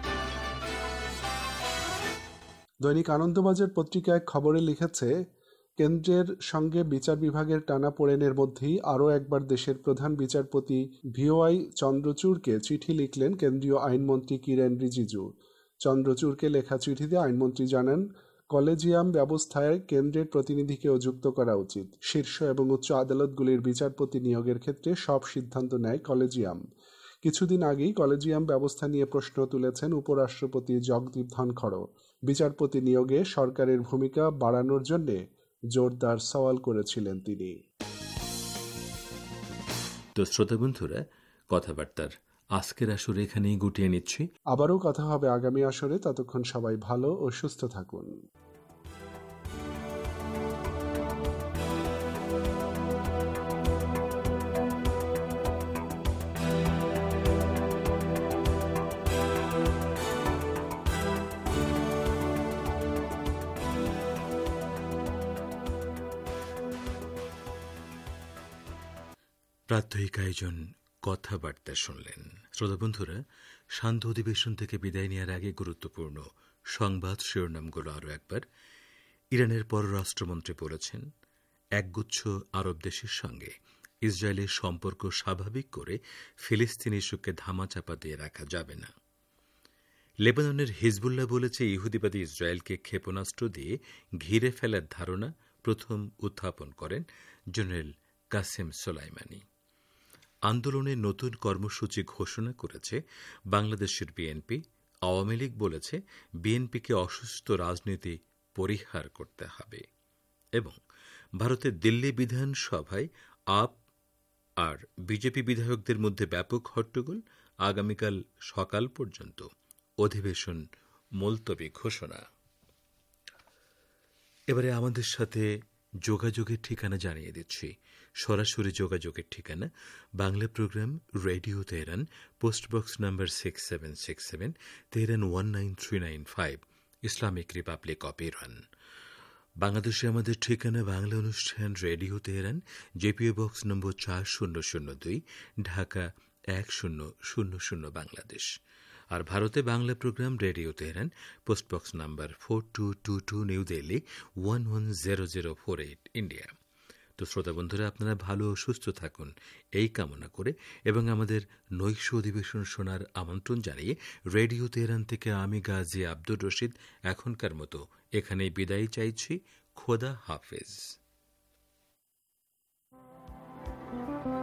দৈনিক আনন্দবাজার পত্রিকায় খবরে লিখেছে, কেন্দ্রের সঙ্গে বিচার বিভাগের টানাপোড়েনের মধ্যেই আরও একবার দেশের প্রধান বিচারপতি ভিওয়াই চন্দ্রচূড়কে চিঠি লিখলেন কেন্দ্রীয় আইনমন্ত্রী কিরেন রিজিজু। চন্দ্রচূড়কে লেখা চিঠিতে আইনমন্ত্রী জানান, কলেজিয়াম ব্যবস্থায় কেন্দ্রের প্রতিনিধিকেও যুক্ত করা উচিত। শীর্ষ এবং উচ্চ আদালতগুলির বিচারপতি নিয়োগের ক্ষেত্রে সব সিদ্ধান্ত নেয় কলেজিয়াম। কিছুদিন আগেই কলেজিয়াম ব্যবস্থা নিয়ে প্রশ্ন তুলেছেন উপরাষ্ট্রপতি জগদীপ ধনখড়। বিচারপতি নিয়োগে সরকারের ভূমিকা বাড়ানোর জন্য জোরদার সওয়াল করেছিলেন তিনি। তো শ্রোতা বন্ধুরা, কথাবার্তার আজকের আসরে এখানেই গুটিয়ে নিচ্ছি। আবারও কথা হবে আগামী আসরে। ততক্ষণ সবাই ভালো ও সুস্থ থাকুন। প্রাত্যহিক আয়োজন কথাবার্তা শুনলেন। শ্রোতা বন্ধুরা, শান্ত অধিবেশন থেকে বিদায় নেওয়ার আগে গুরুত্বপূর্ণ সংবাদ শিরোনামগুলো আরও একবার। ইরানের পররাষ্ট্রমন্ত্রী বলেছেন, একগুচ্ছ আরব দেশের সঙ্গে ইসরায়েলের সম্পর্ক স্বাভাবিক করে ফিলিস্তিন ইস্যুকে ধামাচাপা দিয়ে রাখা যাবে না। লেবাননের হিজবুল্লাহ বলেছে, ইহুদিবাদী ইসরায়েলকে ক্ষেপণাস্ত্র দিয়ে ঘিরে ফেলার ধারণা প্রথম উত্থাপন করেন জেনারেল কাসেম সোলাইমানি। আন্দোলনের নতুন কর্মসূচি ঘোষণা করেছে বাংলাদেশের বিএনপি। আওয়ামী লীগ বলেছে, বিএনপিকে অসুস্থ রাজনীতি পরিহার করতে হবে। এবং ভারতের দিল্লি বিধানসভায় আপ আর বিজেপি বিধায়কদের মধ্যে ব্যাপক হট্টগোল। আগামীকাল সকাল পর্যন্ত অধিবেশন মুলতবি ঘোষণা। এবারে আমাদের সাথে যোগাযোগের ঠিকানা জানিয়ে দিচ্ছি। সরাসরি যোগাযোগের ঠিকানা Bangla programme radio Tehran, postbox number 6767, Tehran 19395, Islamic republic of Iran. বাংলাদেশে আমাদের ঠিকানা বাংলা অনুষ্ঠান radio Tehran, GPO box number 4002, Dhaka 1000 Bangladesh. আর ভারতে Bangla programme radio Tehran, postbox number 4222, New Delhi 110048, India. তো শ্রোতা বন্ধুরা, আপনারা ভালো ও সুস্থ থাকুন এই কামনা করে এবং আমাদের নৈশ অধিবেশন শোনার আমন্ত্রণ জানিয়ে রেডিও তেহরান থেকে আমি গাজী আব্দুর রশিদ এখনকার মতো এখানেই বিদায় চাইছি। খোদা হাফেজ।